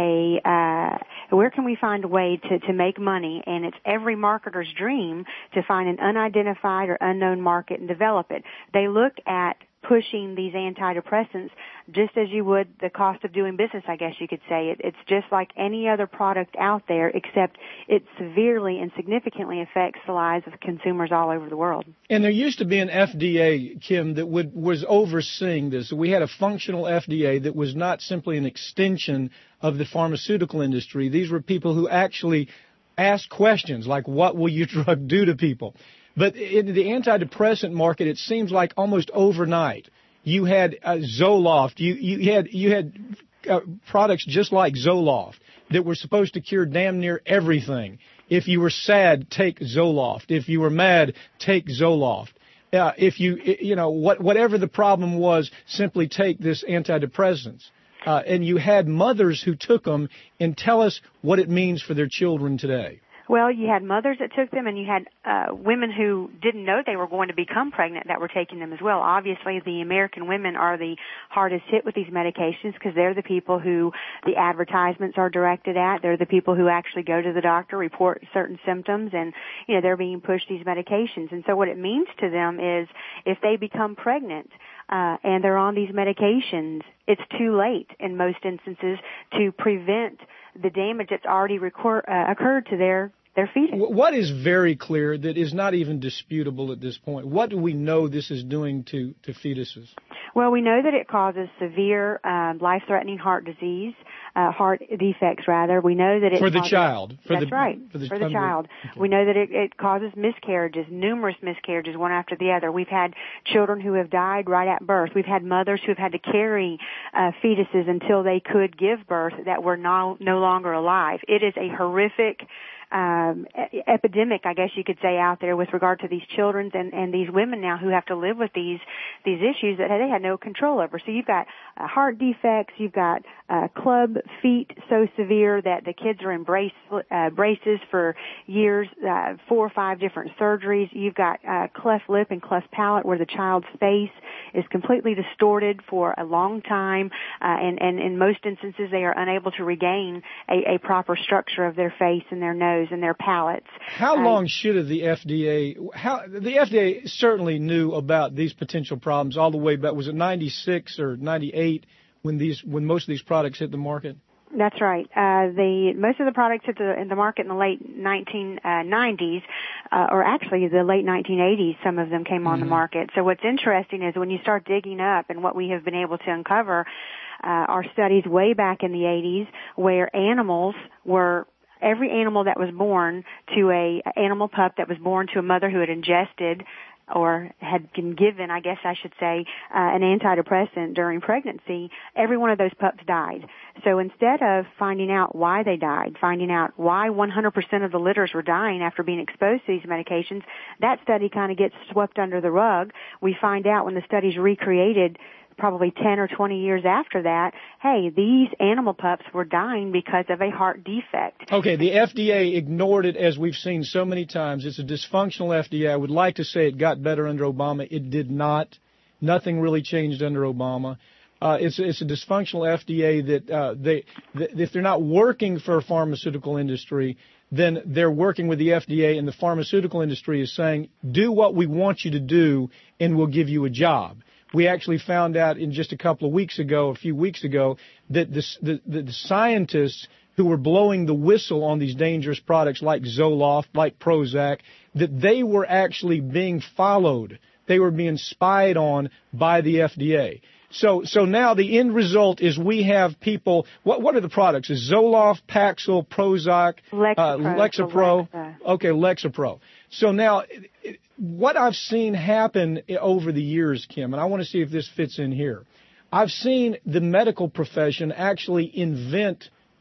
a uh, where can we find a way to, to make money? And it's every marketer's dream to find an unidentified or unknown market and develop it. They looked at pushing these antidepressants just as you would the cost of doing business, I guess you could say. It, it's just like any other product out there, except it severely and significantly affects the lives of consumers all over the world. And there used to be an F D A, Kim, that would, was overseeing this. We had a functional F D A that was not simply an extension of the pharmaceutical industry. These were people who actually asked questions like, what will your drug do to people? But in the antidepressant market, it seems like almost overnight, you had uh, Zoloft, you, you had you had uh, products just like Zoloft that were supposed to cure damn near everything. If you were sad, take Zoloft. If you were mad, take Zoloft. Uh, if you you know what whatever the problem was, simply take this antidepressants. Uh, and you had mothers who took them, and tell us what it means for their children today. Well, you had mothers that took them, and you had uh, women who didn't know they were going to become pregnant that were taking them as well. Obviously, the American women are the hardest hit with these medications because they're the people who the advertisements are directed at. They're the people who actually go to the doctor, report certain symptoms, and, you know, they're being pushed these medications. And so what it means to them is if they become pregnant, Uh, and they're on these medications, it's too late in most instances to prevent the damage that's already recor- uh, occurred to their their fetus. What is very clear that is not even disputable at this point? What do we know this is doing to, to fetuses? Well, we know that it causes severe um, life-threatening heart disease, uh, heart defects rather. We know that it for the causes, child. For that's the, right. For the, for the child. Okay. We know that it, it causes miscarriages, numerous miscarriages, one after the other. We've had children who have died right at birth. We've had mothers who have had to carry uh, fetuses until they could give birth that were no, no longer alive. It is a horrific Um, epidemic, I guess you could say, out there with regard to these children and, and these women now who have to live with these these issues that they had no control over. So you've got uh, heart defects, you've got uh, club feet so severe that the kids are in brace, uh, braces for years, uh, four or five different surgeries. You've got uh, cleft lip and cleft palate where the child's face is completely distorted for a long time, uh, and, and in most instances they are unable to regain a, a proper structure of their face and their nose and their palates. How uh, long should have the F D A, how, the F D A certainly knew about these potential problems all the way back, was it ninety-six or ninety-eight when these, when most of these products hit the market? That's right. Uh, the, most of the products hit the, in the market in the late nineteen nineties, uh, or actually the late nineteen eighties, some of them came on mm-hmm. the market. So what's interesting is when you start digging up and what we have been able to uncover, uh, are studies way back in the eighties where animals were Every animal that was born to a animal pup that was born to a mother who had ingested or had been given, I guess I should say, uh, an antidepressant during pregnancy, every one of those pups died. So instead of finding out why they died, finding out why one hundred percent of the litters were dying after being exposed to these medications, that study kind of gets swept under the rug. We find out when the study's recreated probably ten or twenty years after that, hey, these animal pups were dying because of a heart defect. Okay, the F D A ignored it as we've seen so many times. It's a dysfunctional F D A. I would like to say it got better under Obama. It did not. Nothing really changed under Obama. Uh, it's, it's a dysfunctional F D A that uh, they, th- if they're not working for a pharmaceutical industry, then they're working with the F D A, and the pharmaceutical industry is saying, do what we want you to do, and we'll give you a job. We actually found out in just a couple of weeks ago, a few weeks ago, that the, the, the scientists who were blowing the whistle on these dangerous products like Zoloft, like Prozac, that they were actually being followed. They were being spied on by the F D A. So, so now the end result is we have people. What, what are the products? Is Zoloft, Paxil, Prozac, Lexapro, uh, Lexapro? Alexa. Okay, Lexapro. So now, what I've seen happen over the years, Kim, and I want to see if this fits in here. I've seen the medical profession actually invent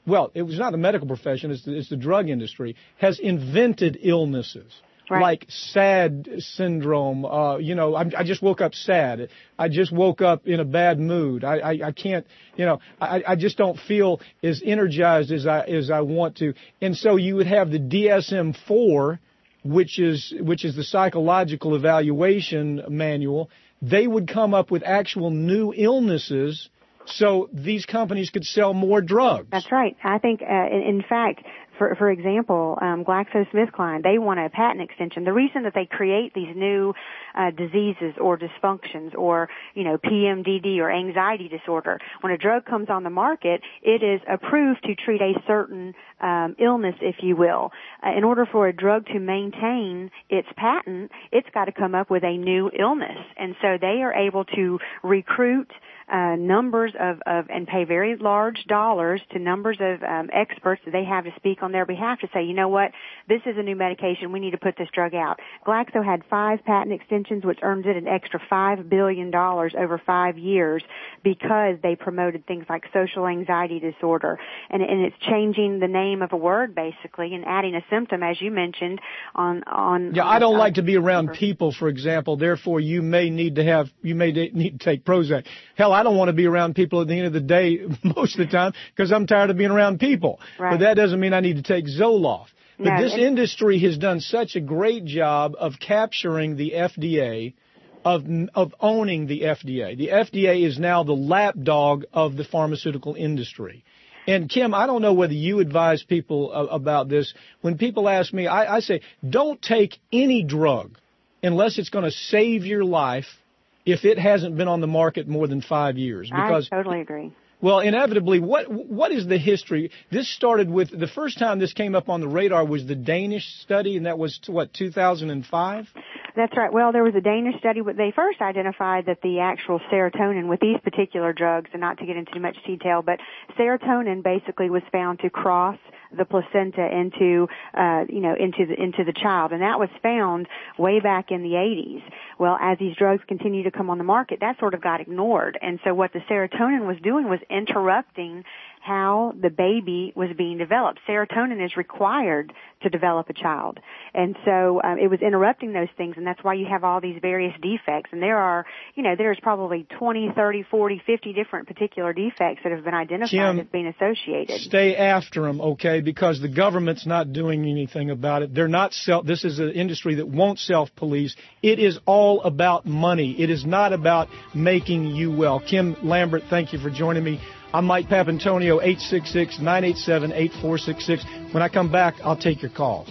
well, it was not the medical profession, it's the, it's the drug industry, has invented illnesses. Right. Like SAD syndrome, uh, you know, I'm, I just woke up sad. I just woke up in a bad mood. I, I, I can't, you know, I, I just don't feel as energized as I, as I want to. And so you would have the D S M four, which is, which is the psychological evaluation manual. They would come up with actual new illnesses so these companies could sell more drugs. That's right. I think, uh, in, in fact, For, for example, um, GlaxoSmithKline, they want a patent extension. The reason that they create these new uh, diseases or dysfunctions or, you know, P M D D or anxiety disorder, when a drug comes on the market, it is approved to treat a certain um, illness, if you will. Uh, in order for a drug to maintain its patent, it's got to come up with a new illness. And so they are able to recruit Uh, numbers of, of, and pay very large dollars to numbers of um, experts that they have to speak on their behalf to say, you know what, this is a new medication, we need to put this drug out. Glaxo had five patent extensions, which earns it an extra five billion dollars over five years because they promoted things like social anxiety disorder. And, and it's changing the name of a word, basically, and adding a symptom, as you mentioned, on... on yeah, on, I don't uh, like to be around people, for example, therefore you may need to have, you may need to take Prozac. Hell, I don't want to be around people at the end of the day most of the time because I'm tired of being around people. Right. But that doesn't mean I need to take Zoloft. But no, this industry has done such a great job of capturing the F D A, of of owning the F D A. The F D A is now the lapdog of the pharmaceutical industry. And, Kim, I don't know whether you advise people uh, about this. When people ask me, I, I say, don't take any drug unless it's going to save your life if it hasn't been on the market more than five years. Because, I totally agree. Well, inevitably, what what is the history? This started with, the first time this came up on the radar was the Danish study, and that was, what, two thousand five? That's right. Well, there was a Danish study where they first identified that the actual serotonin with these particular drugs, and not to get into too much detail, but serotonin basically was found to cross the placenta into, uh, you know, into the, into the child. And that was found way back in the eighties. Well, as these drugs continue to come on the market, that sort of got ignored. And so what the serotonin was doing was interrupting how the baby was being developed. Serotonin is required to develop a child. And so um, it was interrupting those things, and that's why you have all these various defects. And there are, you know, there's probably twenty, thirty, forty, fifty different particular defects that have been identified Kim, as being associated. Stay after them, okay, because the government's not doing anything about it. They're not self, this is an industry that won't self-police. It is all about money. It is not about making you well. Kim Lambert, thank you for joining me. I'm Mike Papantonio, eight six six, nine eight seven, eight four six six. When I come back, I'll take your calls.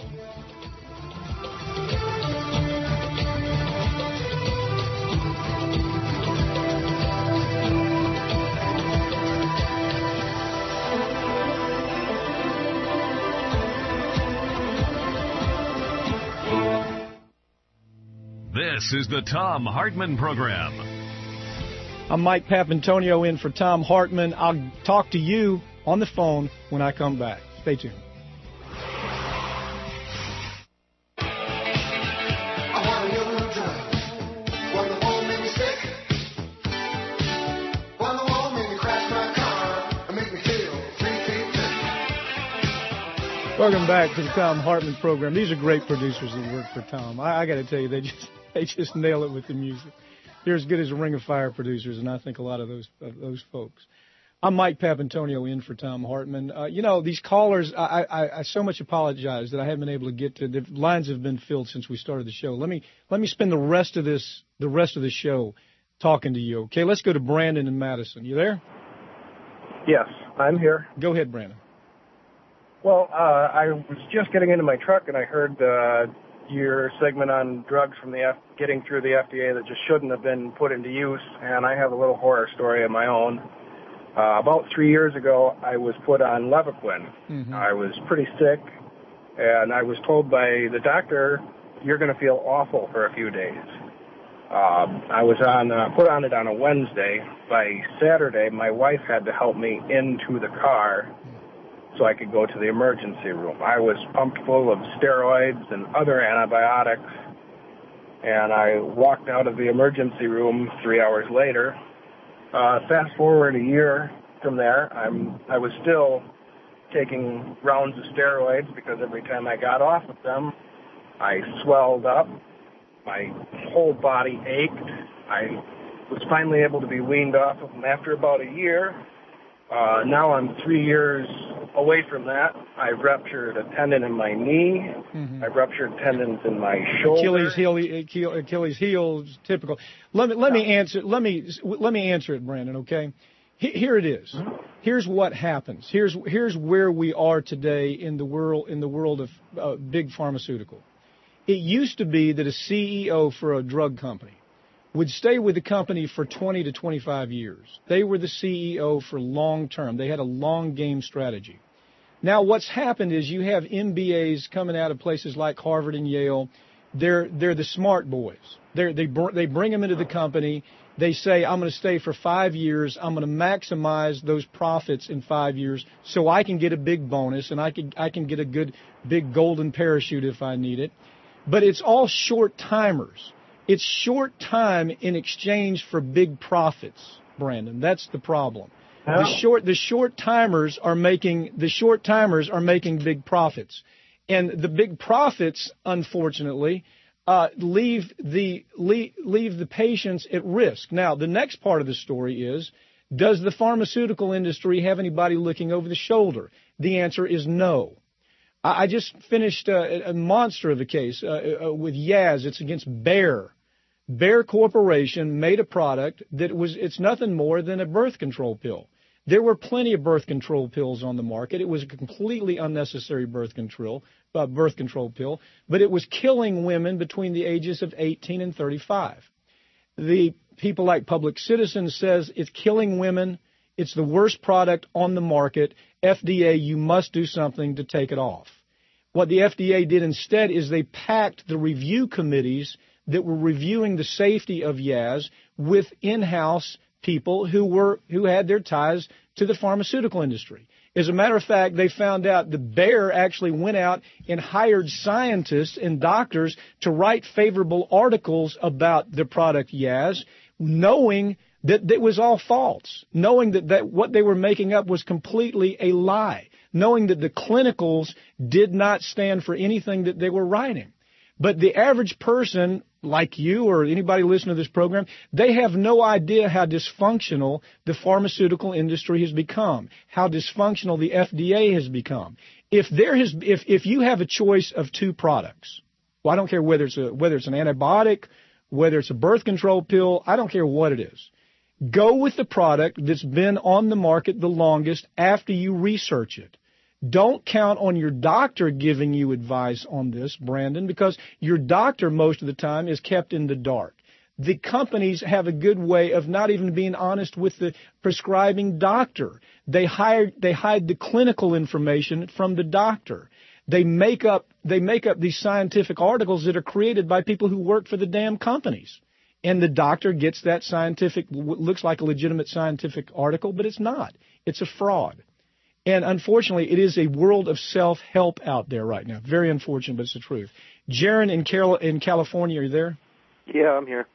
This is the Thom Hartmann Program. I'm Mike Papantonio in for Thom Hartmann. I'll talk to you on the phone when I come back. Stay tuned. Welcome back to the Thom Hartmann Program. These are great producers that work for Tom. I, I got to tell you, they just they just nail it with the music. They're as good as a Ring of Fire producers, and I think a lot of those of those folks. I'm Mike Papantonio in for Thom Hartmann. Uh, you know, these callers, I, I, I so much apologize that I haven't been able to get to. The lines have been filled since we started the show. Let me let me spend the rest of this the rest of the show talking to you. Okay, let's go to Brandon in Madison. You there? Yes, I'm here. Go ahead, Brandon. Well, uh, I was just getting into my truck, and I heard uh, your segment on drugs from the F- getting through the F D A that just shouldn't have been put into use, and I have a little horror story of my own. Uh, about three years ago, I was put on Levaquin. Mm-hmm. I was pretty sick, and I was told by the doctor, you're going to feel awful for a few days. Um, I was on uh, put on it on a Wednesday. By Saturday, my wife had to help me into the car so I could go to the emergency room. I was pumped full of steroids and other antibiotics, and I walked out of the emergency room three hours later. Uh, fast forward a year from there, I'm I was still taking rounds of steroids because every time I got off of them, I swelled up. My whole body ached. I was finally able to be weaned off of them after about a year. Uh, now I'm three years away from that. I ruptured a tendon in my knee. Mm-hmm. I ruptured tendons in my shoulder. Achilles heel, Achilles, Achilles heel is typical. Let me let me answer. Let me let me answer it, Brandon. Okay, here it is. Here's what happens. Here's here's where we are today in the world in the world of uh, big pharmaceutical. It used to be that a C E O for a drug company would stay with the company for twenty to twenty-five years. They were the C E O for long term. They had a long game strategy. Now what's happened is you have M B As coming out of places like Harvard and Yale. They're they're the smart boys. They're, they br- they bring them into the company. They say, I'm going to stay for five years. I'm going to maximize those profits in five years so I can get a big bonus and I can I can get a good big golden parachute if I need it. But it's all short timers. It's short time in exchange for big profits, Brandon. That's the problem. Oh. The short the short timers are making the short timers are making big profits, and the big profits, unfortunately, uh, leave the leave, leave the patients at risk. Now, the next part of the story is: does the pharmaceutical industry have anybody looking over the shoulder? The answer is no. I, I just finished a, a monster of a case uh, uh, with Yaz. It's against Bayer. Bayer Corporation made a product that was, it's nothing more than a birth control pill. There were plenty of birth control pills on the market. It was a completely unnecessary birth control, uh, birth control pill, but it was killing women between the ages of eighteen and thirty-five. The people like Public Citizen says it's killing women. It's the worst product on the market. F D A, you must do something to take it off. What the F D A did instead is they packed the review committees that were reviewing the safety of Yaz with in-house people who were who had their ties to the pharmaceutical industry. As a matter of fact, they found out the Bayer actually went out and hired scientists and doctors to write favorable articles about the product Yaz, knowing that it was all false, knowing that, that what they were making up was completely a lie, knowing that the clinicals did not stand for anything that they were writing. But the average person, like you or anybody listening to this program, they have no idea how dysfunctional the pharmaceutical industry has become, how dysfunctional the F D A has become. If there has, if if you have a choice of two products, well, I don't care whether it's a whether it's an antibiotic, whether it's a birth control pill, I don't care what it is. Go with the product that's been on the market the longest after you research it. Don't count on your doctor giving you advice on this, Brandon, because your doctor most of the time is kept in the dark. The companies have a good way of not even being honest with the prescribing doctor. They hide, they hide the clinical information from the doctor. They make up they make up these scientific articles that are created by people who work for the damn companies. And the doctor gets that scientific, looks like a legitimate scientific article, but it's not. It's a fraud. And unfortunately, it is a world of self-help out there right now. Very unfortunate, but it's the truth. Jaron in, Carol- in California, are you there? Yeah, I'm here.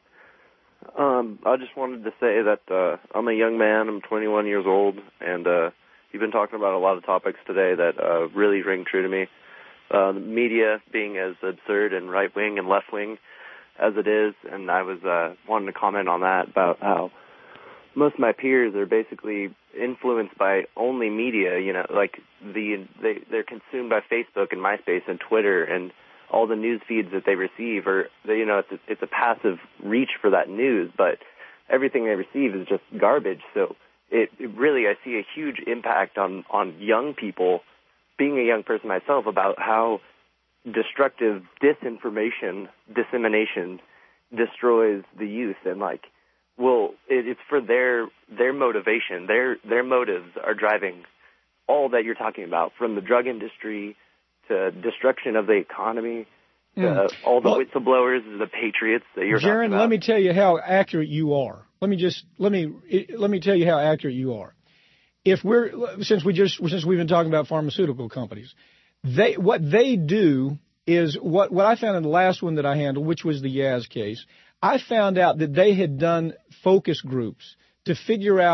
Um, I just wanted to say that uh, I'm a young man. I'm twenty-one years old, and uh, you've been talking about a lot of topics today that uh, really ring true to me. Uh, the media being as absurd and right-wing and left-wing as it is, and I was uh, wanting to comment on that about how most of my peers are basically influenced by only media, you know, like the they they're consumed by Facebook and MySpace and Twitter and all the news feeds that they receive, or they, you know, it's a, it's a passive reach for that news, but everything they receive is just garbage. So it, it really, I see a huge impact on on young people. Being a young person myself, about how destructive disinformation dissemination destroys the youth, and like. Well, it, it's for their their motivation. Their their motives are driving all that you're talking about, from the drug industry to destruction of the economy, to Mm. all the Well- whistleblowers, the patriots that you're talking Jaron, about. let me tell you how accurate you are. Let me just let me let me tell you how accurate you are. If we're since we just since we've been talking about pharmaceutical companies, they what they do is what what I found in the last one that I handled, which was the Yaz case. I found out that they had done focus groups to figure out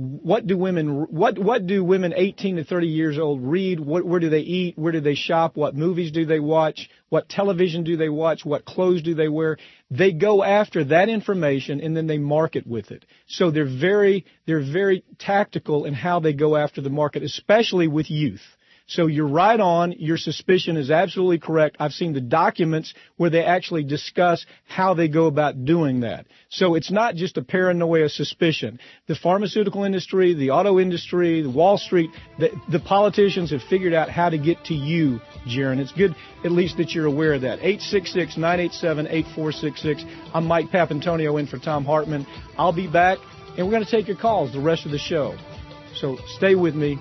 what do women what what do women eighteen to thirty years old read? What, where do they eat? Where do they shop? What movies do they watch? What television do they watch? What clothes do they wear? They go after that information and then they market with it. So they're very they're very tactical in how they go after the market, especially with youth. So you're right on. Your suspicion is absolutely correct. I've seen the documents where they actually discuss how they go about doing that. So it's not just a paranoia suspicion. The pharmaceutical industry, the auto industry, the Wall Street, the, the politicians have figured out how to get to you, Jaron. It's good at least that you're aware of that. eight six six, nine eight seven, eight four six six. I'm Mike Papantonio in for Tom Hartman. I'll be back, and we're going to take your calls the rest of the show. So stay with me.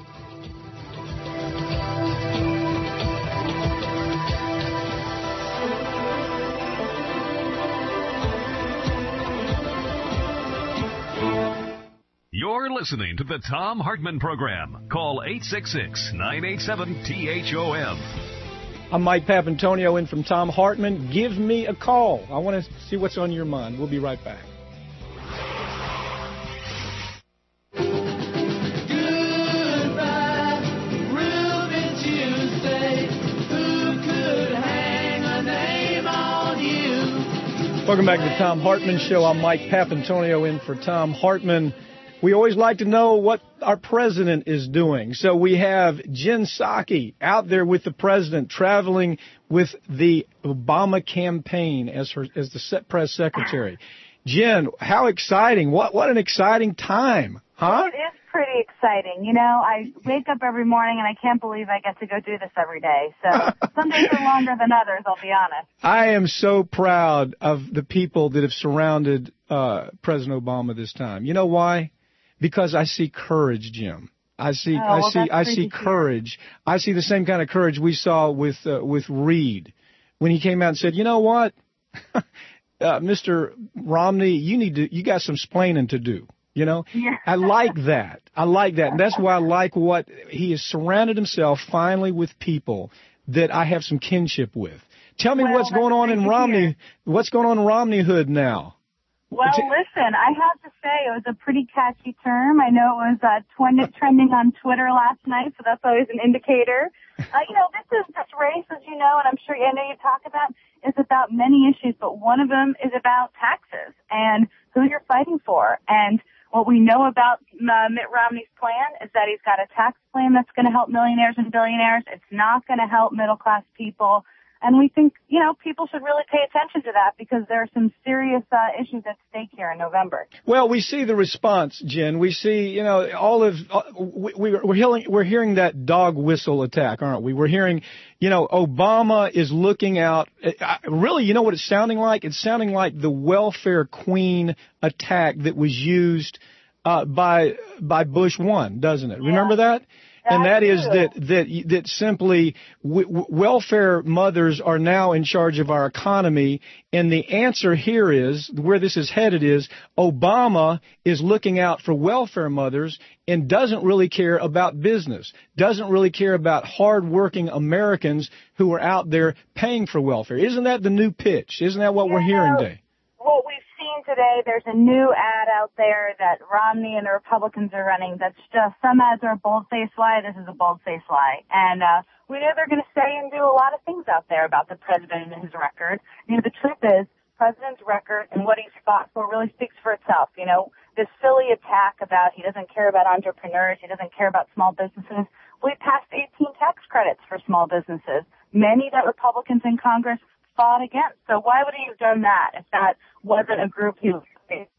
You're listening to the Tom Hartman Program. Call eight six six, nine eight seven, T H O M. I'm Mike Papantonio in from Tom Hartman. Give me a call. I want to see what's on your mind. We'll be right back. Welcome back to the Tom Hartman Show. I'm Mike Papantonio in for Tom Hartman. We always like to know what our president is doing. So we have Jen Psaki out there with the president, traveling with the Obama campaign as her as the press secretary. Jen, how exciting. What what an exciting time, huh? It is pretty exciting. You know, I wake up every morning and I can't believe I get to go do this every day. So some days are longer than others, I'll be honest. I am so proud of the people that have surrounded uh, President Obama this time. You know why? Because I see courage, Jim. I see, oh, I well, see, I see courage. I see the same kind of courage we saw with uh, with Reed when he came out and said, "You know what, uh, Mister Romney, you need to, you got some splaining to do." You know, yeah. I like that. I like that, and that's why I like what he has surrounded himself finally with people that I have some kinship with. Tell me well, what's going on in Romney. Hear. What's going on in Romneyhood now? Well, listen, I have to say it was a pretty catchy term. I know it was uh, tw- trending on Twitter last night, so that's always an indicator. Uh, you know, this is this race, as you know, and I'm sure I know you talk about, is about many issues, but one of them is about taxes and who you're fighting for. And what we know about uh, Mitt Romney's plan is that he's got a tax plan that's going to help millionaires and billionaires. It's not going to help middle-class people. And we think, you know, people should really pay attention to that because there are some serious uh, issues at stake here in November. Well, we see the response, Jen. We see, you know, all of uh, we, we're hearing we're hearing that dog whistle attack, aren't we? We're hearing, you know, Obama is looking out. Uh, really, you know what it's sounding like? It's sounding like the welfare queen attack that was used uh, by by Bush one, doesn't it? Yeah. Remember that? And that is that that that simply w- w- welfare mothers are now in charge of our economy, and the answer here is where this is headed is Obama is looking out for welfare mothers and doesn't really care about business, doesn't really care about hardworking Americans who are out there paying for welfare. Isn't that the new pitch? Isn't that what yeah, we're hearing today? What we've seen today, there's a new ad out there that Romney and the Republicans are running that's just, some ads are a bold-faced lie, this is a bold-faced lie. And uh, we know they're going to say and do a lot of things out there about the president and his record. You know, the truth is, the president's record and what he's fought for really speaks for itself. You know, this silly attack about he doesn't care about entrepreneurs, he doesn't care about small businesses. We passed eighteen tax credits for small businesses, many that Republicans in Congress fought against. So why would he have done that if that wasn't a group he was?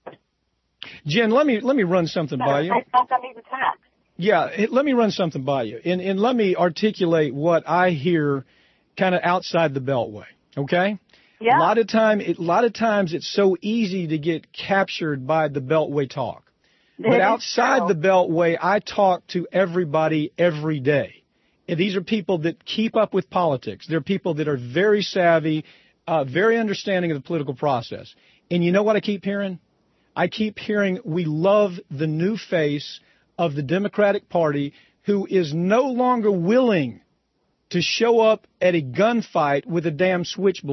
Jen, let me let me run something by you. I thought that he's attacked. Yeah, it, let me run something by you, and and let me articulate what I hear, kind of outside the Beltway. Okay. Yeah. A lot of time, it, a lot of times, it's so easy to get captured by the Beltway talk. But outside the Beltway, I talk to everybody every day. And these are people that keep up with politics. They're people that are very savvy, uh, very understanding of the political process. And you know what I keep hearing? I keep hearing we love the new face of the Democratic Party who is no longer willing to show up at a gunfight with a damn switchblade.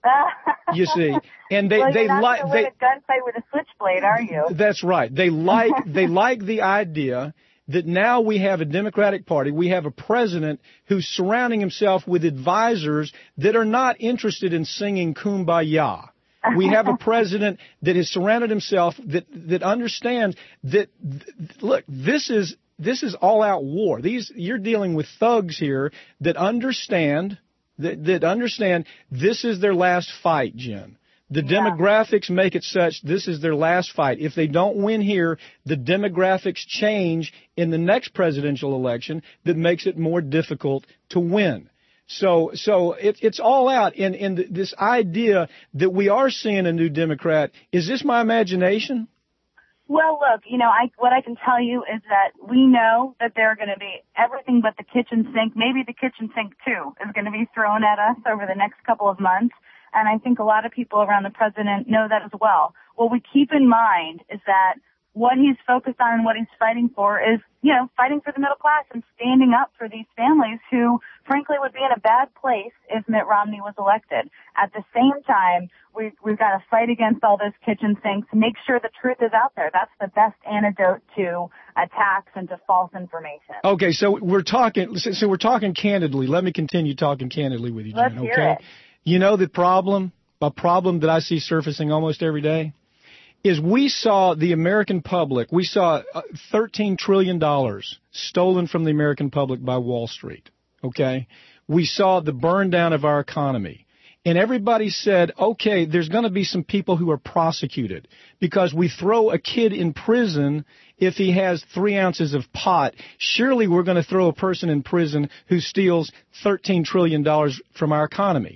You see, and they well, they you're not like gonna they win a gunfight with a switchblade, are you? That's right. They like they like the idea that now we have a Democratic Party, we have a president who's surrounding himself with advisors that are not interested in singing Kumbaya. We have a president that has surrounded himself that that understands that th- look, this is this is all out war. These you're dealing with thugs here that understand that that understand this is their last fight, Jen. The yeah. demographics make it such this is their last fight. If they don't win here, the demographics change in the next presidential election that makes it more difficult to win. So, so it, it's all out in, in the, this idea that we are seeing a new Democrat. Is this my imagination? Well, look, you know, I, what I can tell you is that we know that there are going to be everything but the kitchen sink, maybe the kitchen sink too, is going to be thrown at us over the next couple of months. And I think a lot of people around the president know that as well. What we keep in mind is that what he's focused on and what he's fighting for is, you know, fighting for the middle class and standing up for these families who, frankly, would be in a bad place if Mitt Romney was elected. At the same time, we've, we've got to fight against all those kitchen sinks, make sure the truth is out there. That's the best antidote to attacks and to false information. Okay, so we're talking, so we're talking candidly. Let me continue talking candidly with you, Jen, Let's okay? hear it. You know the problem, a problem that I see surfacing almost every day? Is we saw the American public, we saw thirteen trillion dollars stolen from the American public by Wall Street, okay? We saw the burn down of our economy. And everybody said, okay, there's going to be some people who are prosecuted because we throw a kid in prison if he has three ounces of pot. Surely we're going to throw a person in prison who steals thirteen trillion dollars from our economy.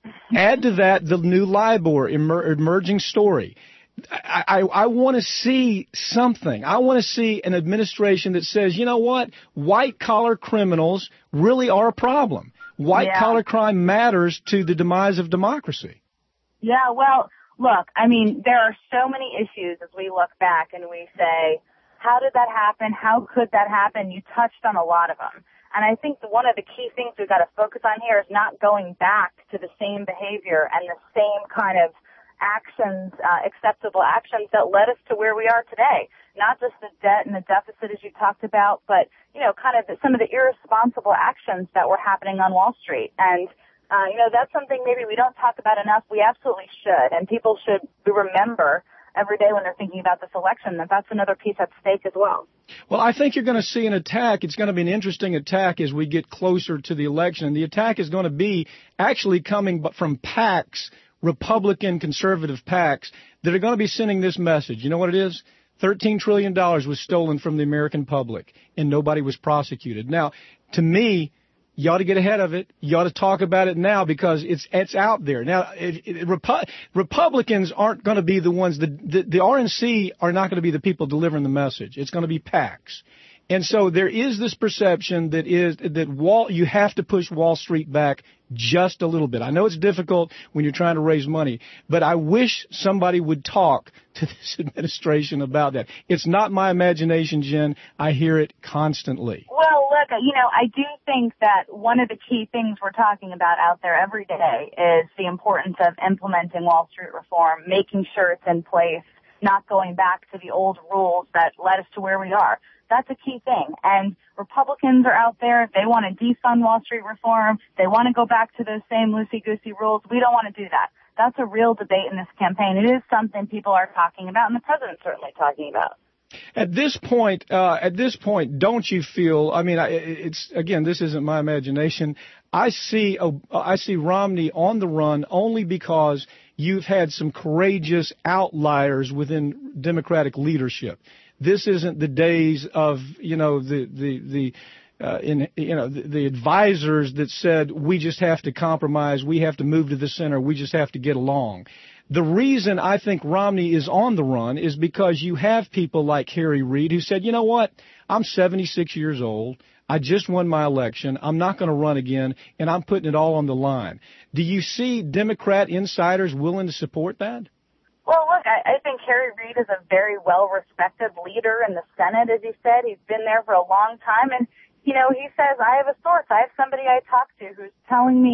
Add to that the new LIBOR emer- emerging story. I, I, I want to see something. I want to see an administration that says, you know what, white-collar criminals really are a problem. White-collar yeah. crime matters to the demise of democracy. Yeah, well, look, I mean, there are so many issues as we look back and we say, how did that happen? How could that happen? You touched on a lot of them. And I think one of the key things we've got to focus on here is not going back to the same behavior and the same kind of actions, uh, acceptable actions that led us to where we are today. Not just the debt and the deficit as you talked about, but, you know, kind of the, some of the irresponsible actions that were happening on Wall Street. And, uh, you know, that's something maybe we don't talk about enough. We absolutely should. And people should remember every day when they're thinking about this election that that's another piece at stake as well. Well, I think you're going to see an attack. It's going to be an interesting attack as we get closer to the election. And the attack is going to be actually coming from PACs, Republican conservative PACs, that are going to be sending this message. You know what it is? thirteen trillion dollars was stolen from the American public, and nobody was prosecuted. Now, to me, you ought to get ahead of it. You ought to talk about it now because it's it's out there. Now, it, it, Repu- Republicans aren't going to be the ones, the, the, the R N C are not going to be the people delivering the message. It's going to be PACs. And so there is this perception that is that Wall you have to push Wall Street back just a little bit. I know it's difficult when you're trying to raise money, but I wish somebody would talk to this administration about that. It's not my imagination, Jen. I hear it constantly. Well, look, you know, I do think that one of the key things we're talking about out there every day is the importance of implementing Wall Street reform, making sure it's in place, not going back to the old rules that led us to where we are. That's a key thing. And Republicans are out there. They want to defund Wall Street reform. They want to go back to those same loosey-goosey rules. We don't want to do that. That's a real debate in this campaign. It is something people are talking about, and the president's certainly talking about. At this point, uh, at this point, don't you feel? I mean, I, it's again, this isn't my imagination. I see, uh, I see Romney on the run only because you've had some courageous outliers within Democratic leadership. This isn't the days of, you know, the, the, the, uh, in, you know, the, the advisors that said, we just have to compromise. We have to move to the center. We just have to get along. The reason I think Romney is on the run is because you have people like Harry Reid who said, you know what? I'm seventy-six years old. I just won my election. I'm not going to run again, and I'm putting it all on the line. Do you see Democrat insiders willing to support that? Well, look, I, I think Harry Reid is a very well-respected leader in the Senate, as you said. He's been there for a long time. And, you know, he says, I have a source. I have somebody I talk to who's telling me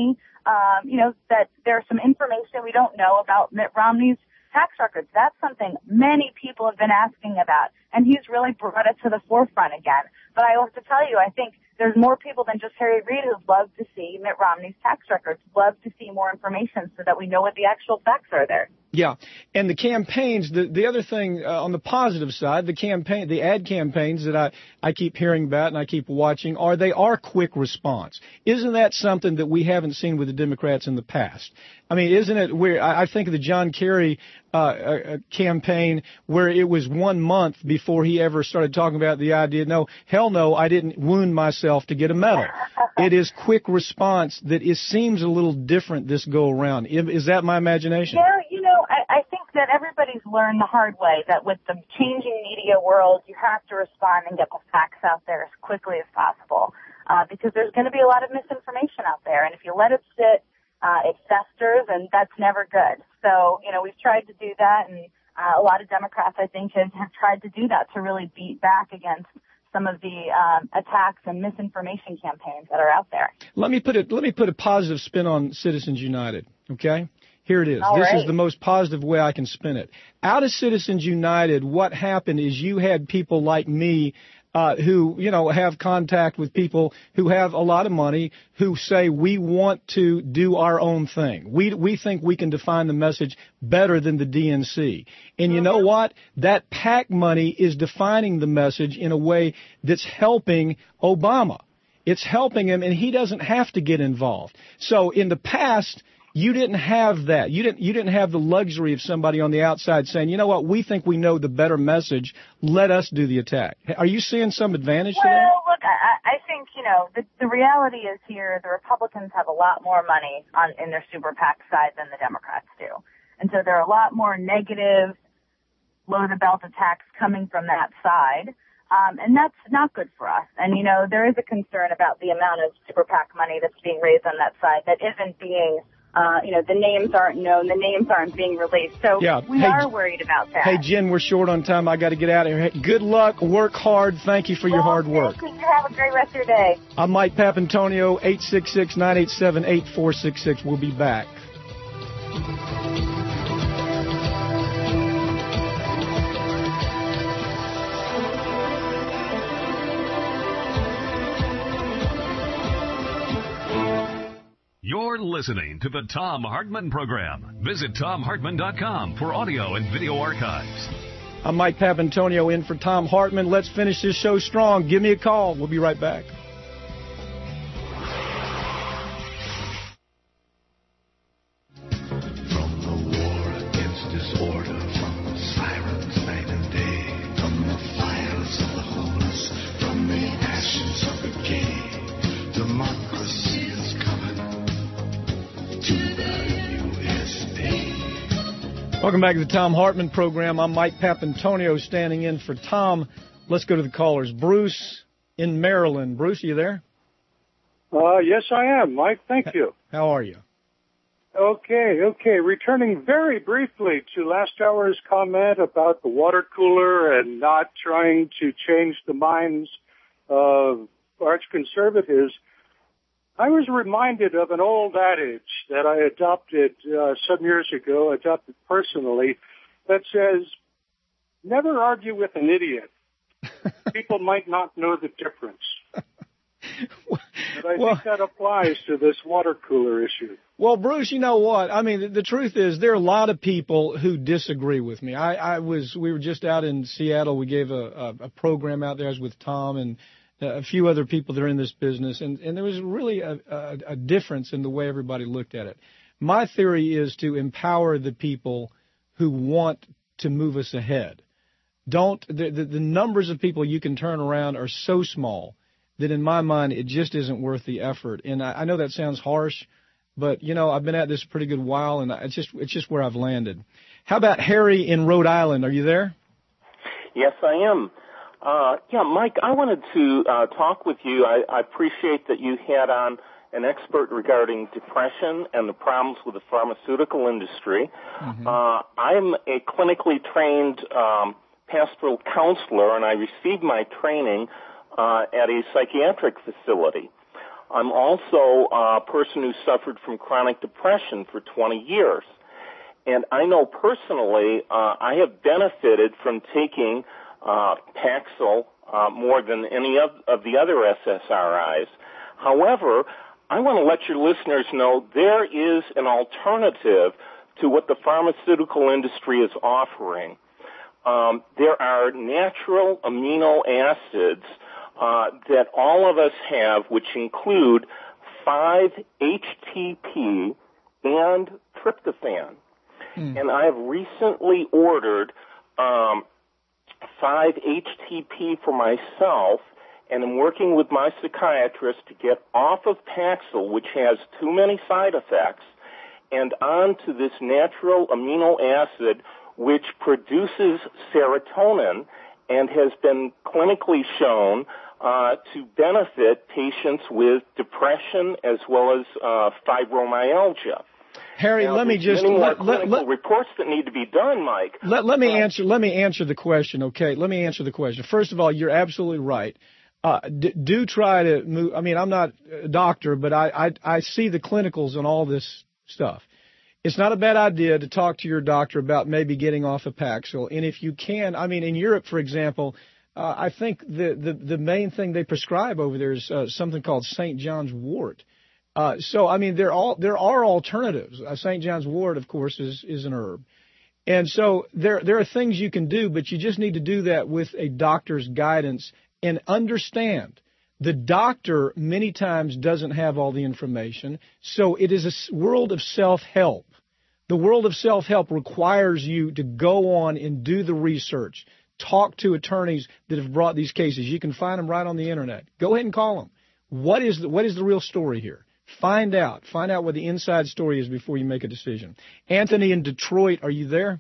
um, you know, that there's some information we don't know about Mitt Romney's tax records. That's something many people have been asking about, and he's really brought it to the forefront again. But I have to tell you, I think there's more people than just Harry Reid who love to see Mitt Romney's tax records, love to see more information so that we know what the actual facts are there. Yeah, and the campaigns, the the other thing uh, on the positive side, the campaign, the ad campaigns that I, I keep hearing about and I keep watching, are they are quick response. Isn't that something that we haven't seen with the Democrats in the past? I mean, isn't it where I, I think of the John Kerry uh, uh, campaign where it was one month before he ever started talking about the idea, no, hell no, I didn't wound myself to get a medal. It is quick response that it seems a little different this go around. Is that my imagination? Yeah, you know, I, I think that everybody's learned the hard way that with the changing media world, you have to respond and get the facts out there as quickly as possible uh, because there's going to be a lot of misinformation out there. And if you let it sit, uh, it festers, and that's never good. So, you know, we've tried to do that, and uh, a lot of Democrats, I think, have, have tried to do that to really beat back against some of the um, attacks and misinformation campaigns that are out there. Let me put it. Let me put a positive spin on Citizens United. Okay, here it is. All this right. is the most positive way I can spin it. Out of Citizens United, what happened is you had people like me uh, who, you know, have contact with people who have a lot of money who say we want to do our own thing. We we think we can define the message better than the D N C. And you know what? That PAC money is defining the message in a way that's helping Obama. It's helping him, and he doesn't have to get involved. So in the past, you didn't have that. You didn't you didn't have the luxury of somebody on the outside saying, you know what, we think we know the better message. Let us do the attack. Are you seeing some advantage well, to that? Well, look, I, I think, you know, the, the reality is here the Republicans have a lot more money on in their super PAC side than the Democrats do. And so there are a lot more negative, below-the-belt attacks coming from that side. Um, and that's not good for us. And, you know, there is a concern about the amount of super PAC money that's being raised on that side that isn't being Uh, you know, the names aren't known, the names aren't being released. So yeah. we hey, are worried about that. Hey, Jen, we're short on time. I got to get out of here. Hey, good luck. Work hard. Thank you for your well, hard work. Thank you. Have a great rest of your day. I'm Mike Papantonio, eight six six, nine eight seven, eight four six six. We'll be back. You're listening to the Thom Hartmann Program. Visit Thom Hartmann dot com for audio and video archives. I'm Mike Papantonio in for Thom Hartmann. Let's finish this show strong. Give me a call. We'll be right back. From the war against disorder, from the sirens night and day, from the fires of the homeless, from the ashes of the gay, democracy is coming to the U S A. Welcome back to the Thom Hartmann Program. I'm Mike Papantonio standing in for Tom. Let's go to the callers. Bruce in Maryland. Bruce, are you there? Uh, yes, I am, Mike. Thank you. How are you? Okay, okay. Returning very briefly to last hour's comment about the water cooler and not trying to change the minds of arch conservatives, I was reminded of an old adage that I adopted uh, some years ago, adopted personally, that says, never argue with an idiot. People might not know the difference. But I well, think that applies to this water cooler issue. Well, Bruce, you know what? I mean, the, the truth is there are a lot of people who disagree with me. I, I was, we were just out in Seattle. We gave a, a, a program out there. I was with Tom and a few other people that are in this business, and, and there was really a, a, a difference in the way everybody looked at it. My theory is to empower the people who want to move us ahead. Don't the, the, the numbers of people you can turn around are so small that in my mind it just isn't worth the effort. And I, I know that sounds harsh, but you know I've been at this a pretty good while, and it's just it's just where I've landed. How about Harry in Rhode Island? Are you there? Yes, I am. Uh, yeah, Mike, I wanted to uh, talk with you. I, I appreciate that you had on an expert regarding depression and the problems with the pharmaceutical industry. Mm-hmm. Uh, I'm a clinically trained um, pastoral counselor, and I received my training uh, at a psychiatric facility. I'm also a person who suffered from chronic depression for twenty years. And I know personally, uh, I have benefited from taking uh, Paxil uh, more than any of, of the other S S R Is. However, I want to let your listeners know there is an alternative to what the pharmaceutical industry is offering. Um, there are natural amino acids uh, that all of us have, which include five H T P and tryptophan. Mm. And I have recently ordered um, five H T P for myself, and I'm working with my psychiatrist to get off of Paxil, which has too many side effects, and onto this natural amino acid, which produces serotonin and has been clinically shown uh, to benefit patients with depression as well as uh, fibromyalgia. Harry, now, let me just many more let, clinical let, let, reports that need to be done, Mike. Let, let me answer. Let me answer the question. Okay, let me answer the question. First of all, you're absolutely right. Uh, d- do try to move. I mean, I'm not a doctor, but I, I I see the clinicals on all this stuff. It's not a bad idea to talk to your doctor about maybe getting off of Paxil. And if you can, I mean, in Europe, for example, uh, I think the, the the main thing they prescribe over there is uh, something called Saint John's wort. Uh, so, I mean, there all there are alternatives. Uh, Saint John's wort, of course, is is an herb, and so there there are things you can do, but you just need to do that with a doctor's guidance and understand the doctor many times doesn't have all the information. So it is a world of self-help. The world of self-help requires you to go on and do the research, talk to attorneys that have brought these cases. You can find them right on the internet. Go ahead and call them. What is the, what is the real story here? Find out. Find out what the inside story is before you make a decision. Anthony in Detroit, are you there?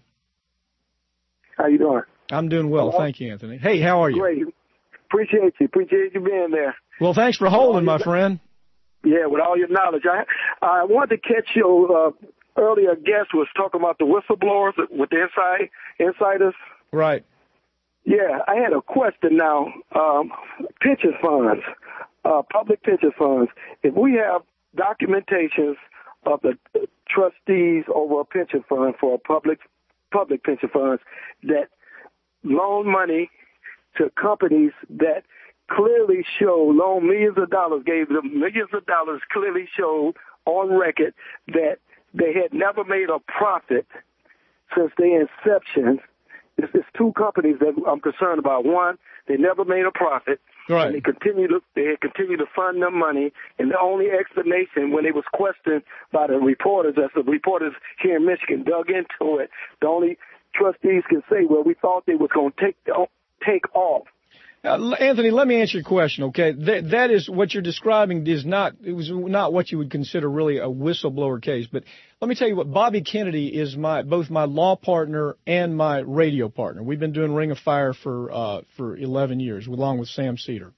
How you doing? I'm doing well. Hello? Thank you, Anthony. Hey, how are you? Great. Appreciate you. Appreciate you being there. Well, thanks for holding, my friend. Yeah, with all your knowledge. I I wanted to catch your uh, earlier guest was talking about the whistleblowers with the inside insiders. Right. Yeah, I had a question now. Um, pension funds, uh, public pension funds. If we have documentations of the trustees over a pension fund for a public public pension funds that loan money to companies that clearly show, loan millions of dollars, gave them millions of dollars, clearly showed on record that they had never made a profit since their inception. It's, it's two companies that I'm concerned about. One, they never made a profit. Right. And they continue to they had continued to fund them money, and the only explanation when it was questioned by the reporters, as the reporters here in Michigan dug into it, the only trustees can say, well, we thought they were going to take take off. Uh, Anthony, let me answer your question, okay? That, that is what you're describing is not, it was not what you would consider really a whistleblower case. But let me tell you what, Bobby Kennedy is my, both my law partner and my radio partner. We've been doing Ring of Fire for, uh, for eleven years, along with Sam Cedar.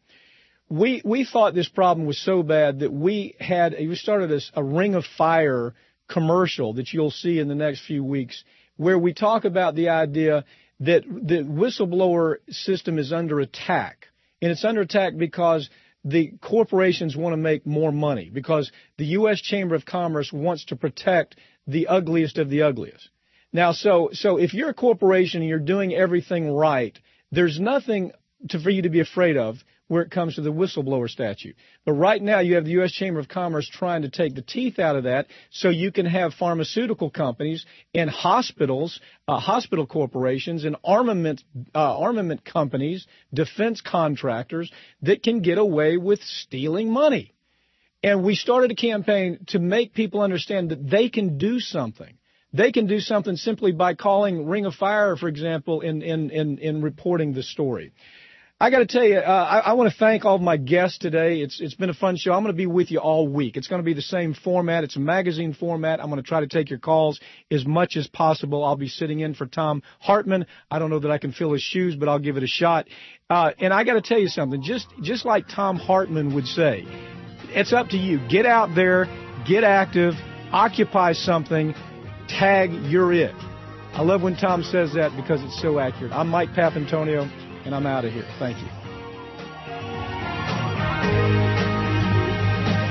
We, we thought this problem was so bad that we had, we started a, a Ring of Fire commercial that you'll see in the next few weeks, where we talk about the idea that the whistleblower system is under attack. And it's under attack because the corporations want to make more money, because the U S Chamber of Commerce wants to protect the ugliest of the ugliest. Now, so so if you're a corporation and you're doing everything right, there's nothing to, for you to be afraid of where it comes to the whistleblower statute. But right now you have the U S Chamber of Commerce trying to take the teeth out of that so you can have pharmaceutical companies and hospitals, uh, hospital corporations and armament, uh, armament companies, defense contractors that can get away with stealing money. And we started a campaign to make people understand that they can do something. They can do something simply by calling Ring of Fire, for example, in, in, in, in reporting the story. I got to tell you, uh, I, I want to thank all of my guests today. It's It's been a fun show. I'm going to be with you all week. It's going to be the same format. It's a magazine format. I'm going to try to take your calls as much as possible. I'll be sitting in for Thom Hartmann. I don't know that I can fill his shoes, but I'll give it a shot. Uh, and I got to tell you something. Just just like Thom Hartmann would say, it's up to you. Get out there, get active, occupy something, tag you're it. I love when Thom says that because it's so accurate. I'm Mike Papantonio, and I'm out of here. Thank you.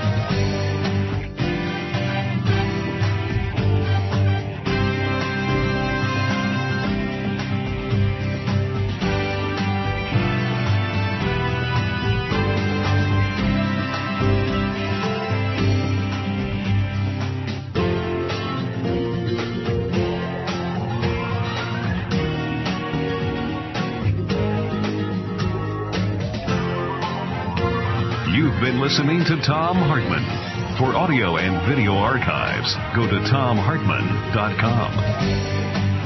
You've been listening to Thom Hartmann. For audio and video archives, go to thom hartmann dot com.